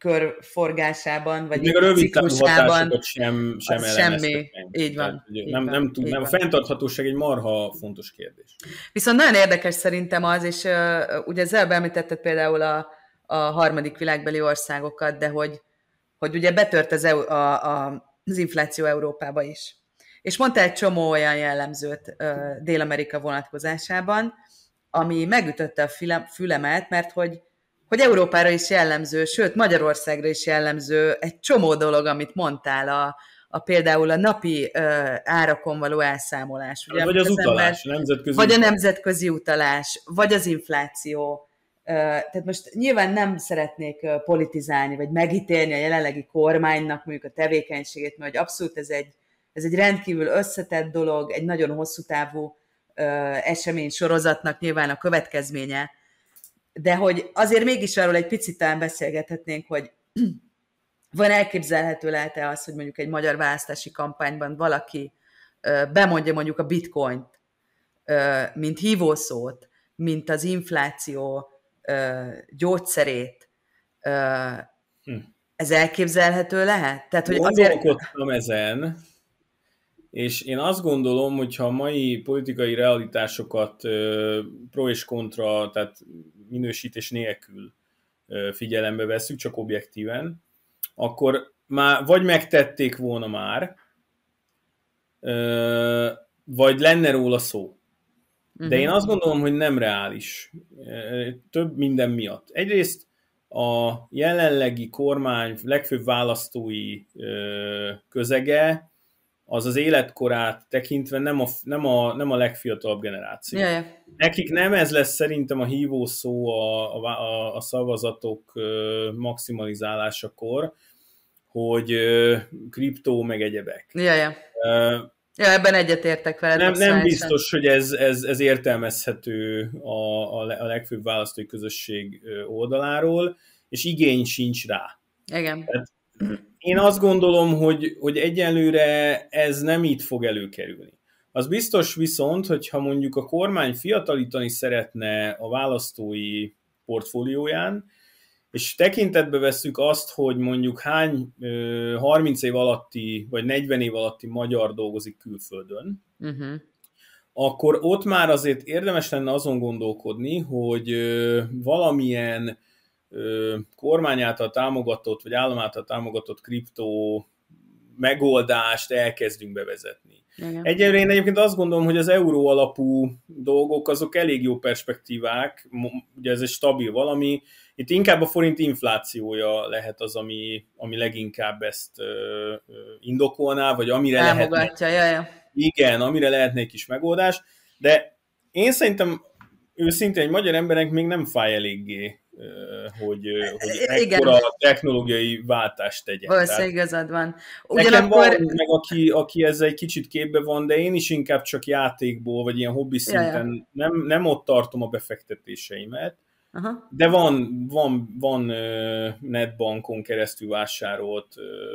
körforgásában, vagy még a rövid távú ciklusában hatásokat sem, sem az elemezte semmi. senki. Így Tehát, van. ugye, Így nem, van, nem, tud, így nem, a van. fenntarthatóság egy marha fontos kérdés. Viszont nagyon érdekes szerintem az, és uh, ugye ezzel említetted például a, a harmadik világbeli országokat, de hogy, hogy ugye betört az, EU, a, a, az infláció Európába is. És mondta egy csomó olyan jellemzőt uh, Dél-Amerika vonatkozásában, ami megütötte a fülem, fülemet, mert hogy, hogy Európára is jellemző, sőt Magyarországra is jellemző egy csomó dolog, amit mondtál, a, a például a napi uh, árakon való elszámolás. Ugye, vagy az, az utalás, ember, nemzetközi vagy utalás. a nemzetközi utalás, vagy az infláció. Uh, tehát most nyilván nem szeretnék uh, politizálni, vagy megítélni a jelenlegi kormánynak mondjuk a tevékenységét, mert hogy abszolút ez egy, ez egy rendkívül összetett dolog, egy nagyon hosszú távú esemény sorozatnak nyilván a következménye, de hogy azért mégis arról egy picit talán beszélgethetnénk, hogy van elképzelhető lehet-e az, hogy mondjuk egy magyar választási kampányban valaki bemondja mondjuk a bitcoint, mint hívószót, mint az infláció gyógyszerét. Ez elképzelhető lehet? Tehát, hogy Gondolkodtam azért... ezen, és én azt gondolom, hogy ha a mai politikai realitásokat pro és kontra, tehát minősítés nélkül figyelembe vesszük, csak objektíven, akkor már vagy megtették volna már, vagy lenne róla szó. De én azt gondolom, hogy nem reális. Több minden miatt. Egyrészt a jelenlegi kormány legfőbb választói közege az az életkorát tekintve nem a, nem a, nem a legfiatalabb generáció. Jaj. Nekik nem ez lesz szerintem a hívószó a, a, a szavazatok maximalizálásakor, hogy kriptó meg egyebek. Jaj. Uh, ja, ebben egyetértek veled. Nem, nem biztos, hogy ez, ez, ez értelmezhető a, a legfőbb választói közösség oldaláról, és igény sincs rá. Igen. Tehát én azt gondolom, hogy, hogy egyelőre ez nem így fog előkerülni. Az biztos viszont, hogyha mondjuk a kormány fiatalítani szeretne a választói portfólióján, és tekintetbe vesszük azt, hogy mondjuk hány harminc év alatti, vagy negyven év alatti magyar dolgozik külföldön, uh-huh. akkor ott már azért érdemes lenne azon gondolkodni, hogy valamilyen kormány által támogatott, vagy állam által támogatott kriptó megoldást elkezdünk bevezetni. Igen. Egyelőre én egyébként azt gondolom, hogy az euró alapú dolgok azok elég jó perspektívák, ugye ez egy stabil valami, itt inkább a forint inflációja lehet az, ami, ami leginkább ezt uh, indokolná, vagy amire lehetne. Jaj. Igen, amire lehetne egy kis megoldás, de én szerintem őszintén egy magyar embernek még nem fáj eléggé, hogy, hogy ekkora technológiai váltást tegyen. Valószínűleg igazad van. Ugyanakkor... Nekem van meg, aki, aki ezzel egy kicsit képbe van, de én is inkább csak játékból, vagy ilyen hobbi szinten nem, nem ott tartom a befektetéseimet, aha. De van, van, van netbankon keresztül vásárolt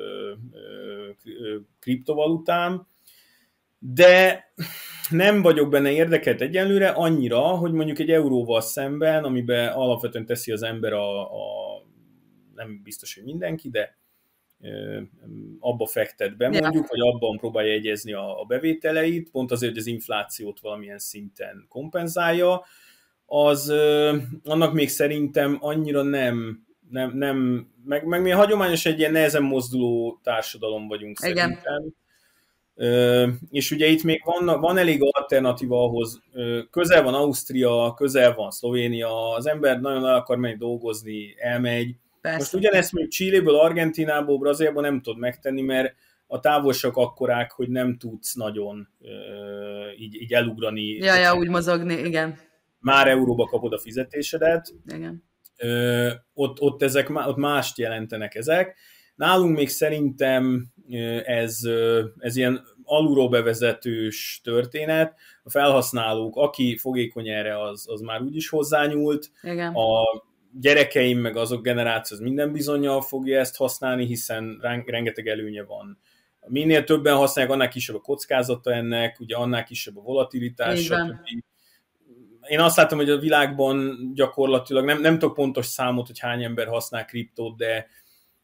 kriptovalutám, de nem vagyok benne érdekelt egyenlőre annyira, hogy mondjuk egy euróval szemben, amiben alapvetően teszi az ember a, a nem biztos, hogy mindenki, de abba fektet be mondjuk, vagy abban próbálja jegyezni a, a bevételeit, pont azért, hogy az inflációt valamilyen szinten kompenzálja, az annak még szerintem annyira nem, nem, nem meg, meg mi hagyományos egy ilyen nehezen mozduló társadalom vagyunk. Igen. Szerintem. És ugye itt még van, van elég alternatíva ahhoz, közel van Ausztria, közel van Szlovénia, az ember nagyon el akar menni dolgozni, elmegy. Persze. Most ugyanezt mondjuk Chiléből, Argentinából, Brazíliából nem tudod megtenni, mert a távolságok akkorák, hogy nem tudsz nagyon így, így elugrani. Ja, ja, úgy mozogni, igen. Már euróba kapod a fizetésedet. Igen. Ö, ott, ott, ezek, ott mást jelentenek ezek. Nálunk még szerintem ez, ez ilyen alulról bevezetős történet. A felhasználók, aki fogékony erre, az, az már úgyis hozzányúlt. Igen. A gyerekeim, meg azok generáció, az minden bizonnyal fogja ezt használni, hiszen rengeteg előnye van. Minél többen használják, annál kisebb a kockázata ennek, ugye annál kisebb a volatilitás, stb. Én azt látom, hogy a világban gyakorlatilag, nem, nem tudok pontos számot, hogy hány ember használ kriptót, de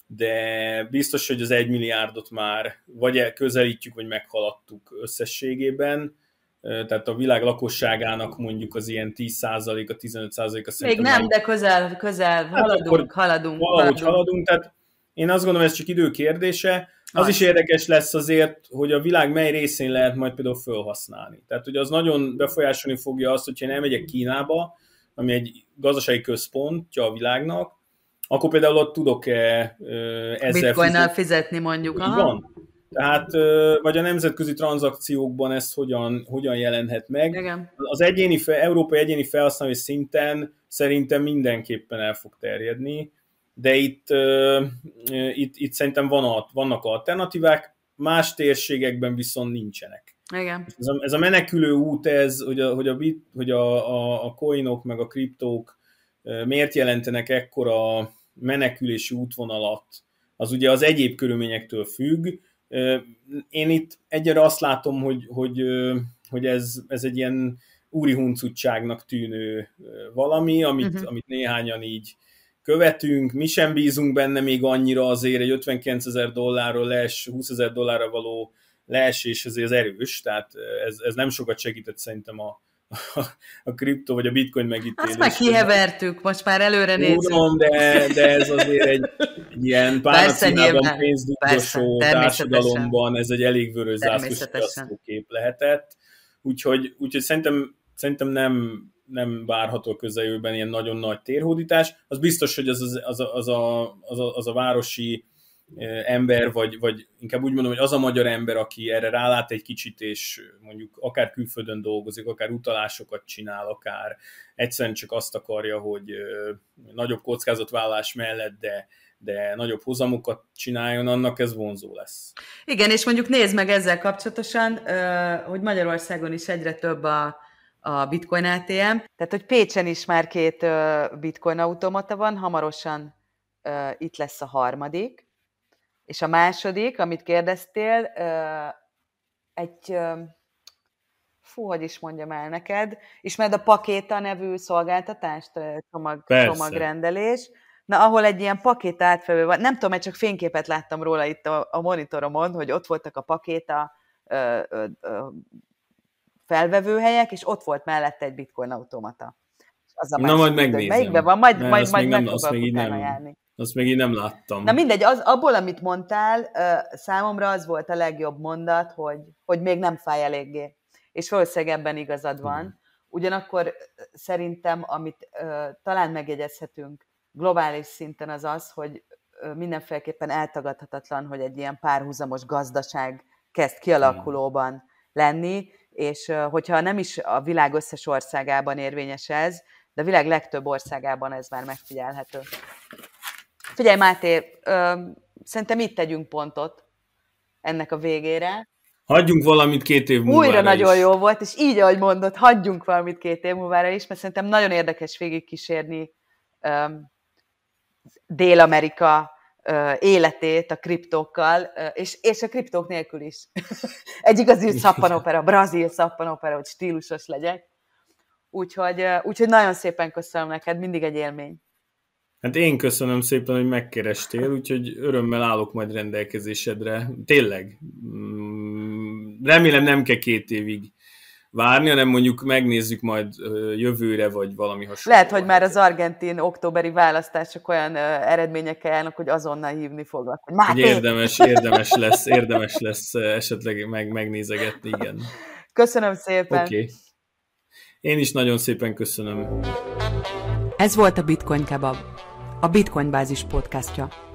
de biztos, hogy az egy milliárdot már vagy közelítjük, vagy meghaladtuk összességében. Tehát a világ lakosságának mondjuk az ilyen tíz százaléka, tizenöt százaléka szerintem... Még nem, meg... de közel, közel haladunk, hát haladunk. Valahogy haladunk. haladunk, tehát én azt gondolom, ez csak idő kérdése. Az Aj. is érdekes lesz azért, hogy a világ mely részén lehet majd például felhasználni. Tehát, hogy az nagyon befolyásolni fogja azt, hogyha én elmegyek Kínába, ami egy gazdasági központja a világnak, akkor például ott tudok-e ezzel Bitcoinnal fizetni mondjuk. Aha. Van. Tehát, vagy a nemzetközi tranzakciókban ez hogyan, hogyan jelenhet meg. Igen. Az egyéni, európai egyéni felhasználói szinten szerintem mindenképpen el fog terjedni, de itt, itt, itt szerintem van, vannak alternatívák, más térségekben viszont nincsenek. Igen. Ez a, ez a menekülő út, ez, hogy a, hogy a, bit, hogy a, a, a coinok meg a kriptók miért jelentenek ekkora menekülési útvonalat, az ugye az egyéb körülményektől függ. Én itt egyre azt látom, hogy, hogy, hogy ez, ez egy ilyen úri huncutságnak tűnő valami, amit, uh-huh. amit néhányan így követünk, mi sem bízunk benne még annyira, azért egy ötvenkilencezer dollárról lees, húszezer dollárra való leesés azért az erős, tehát ez, ez nem sokat segített szerintem a, a, a kriptó vagy a bitcoin megítélés. Azt meg kihevertük, most már előre nézünk. Tudom, de, de ez azért egy, egy ilyen párnacinában pénzdúdosó társadalomban ez egy elég vörös zászlós kép lehetett. Úgyhogy, úgyhogy szerintem, szerintem nem, nem várható a közeljövőben ilyen nagyon nagy térhódítás. Az biztos, hogy az, az, az, az, a, az, a, az a városi ember, vagy, vagy inkább úgy mondom, hogy az a magyar ember, aki erre rálát egy kicsit, és mondjuk akár külföldön dolgozik, akár utalásokat csinál, akár egyszerűen csak azt akarja, hogy nagyobb kockázatvállalás mellett, de, de nagyobb hozamokat csináljon, annak ez vonzó lesz. Igen, és mondjuk nézd meg ezzel kapcsolatosan, hogy Magyarországon is egyre több a, a Bitcoin á té em, tehát hogy Pécsen is már két Bitcoin automata van, hamarosan itt lesz a harmadik. És a második, amit kérdeztél, egy, fú, hogy is mondjam el neked, ismered a Pakéta nevű szolgáltatást, csomag, csomagrendelés, na ahol egy ilyen pakét átfelvő van, nem tudom, mert csak fényképet láttam róla itt a, a monitoromon, hogy ott voltak a Pakéta ö, ö, ö, felvevőhelyek, és ott volt mellette egy Bitcoin automata. Az a Na majd megnézem. Melyikben van? Majd, majd, majd, majd meg fogok utána járni. Azt még én nem láttam. Na mindegy, az, abból, amit mondtál, számomra az volt a legjobb mondat, hogy, hogy még nem fáj eléggé. És valószínűleg ebben igazad van. Ugyanakkor szerintem, amit uh, talán megjegyezhetünk globális szinten az az, hogy uh, mindenféleképpen eltagadhatatlan, hogy egy ilyen párhuzamos gazdaság kezd kialakulóban lenni, és uh, hogyha nem is a világ összes országában érvényes ez, de a világ legtöbb országában ez már megfigyelhető. Figyelj, Máté, ö, szerintem itt tegyünk pontot ennek a végére. Hagyjunk valamit két év múlvára Újra nagyon is. Jó volt, és így, ahogy mondod, hagyjunk valamit két év múlvára is, mert szerintem nagyon érdekes végigkísérni ö, Dél-Amerika ö, életét a kriptókkal, ö, és, és a kriptók nélkül is. Egy igazi szappanopera, brazil szappanopera, hogy stílusos legyek. Úgyhogy, úgyhogy nagyon szépen köszönöm neked, mindig egy élmény. Hát én köszönöm szépen, hogy megkerestél, úgyhogy örömmel állok majd rendelkezésedre. Tényleg. Remélem nem kell két évig várni, hanem mondjuk megnézzük majd jövőre, vagy valami hasonló. Lehet, hogy már az argentin októberi választások olyan eredményekkel járnak, hogy azonnal hívni foglak. Hogy érdemes, érdemes lesz, érdemes lesz esetleg meg, megnézegetni, igen. Köszönöm szépen. Oké. Okay. Én is nagyon szépen köszönöm. Ez volt a Bitcoin Kebab, a Bitcoin Bázis podcastja.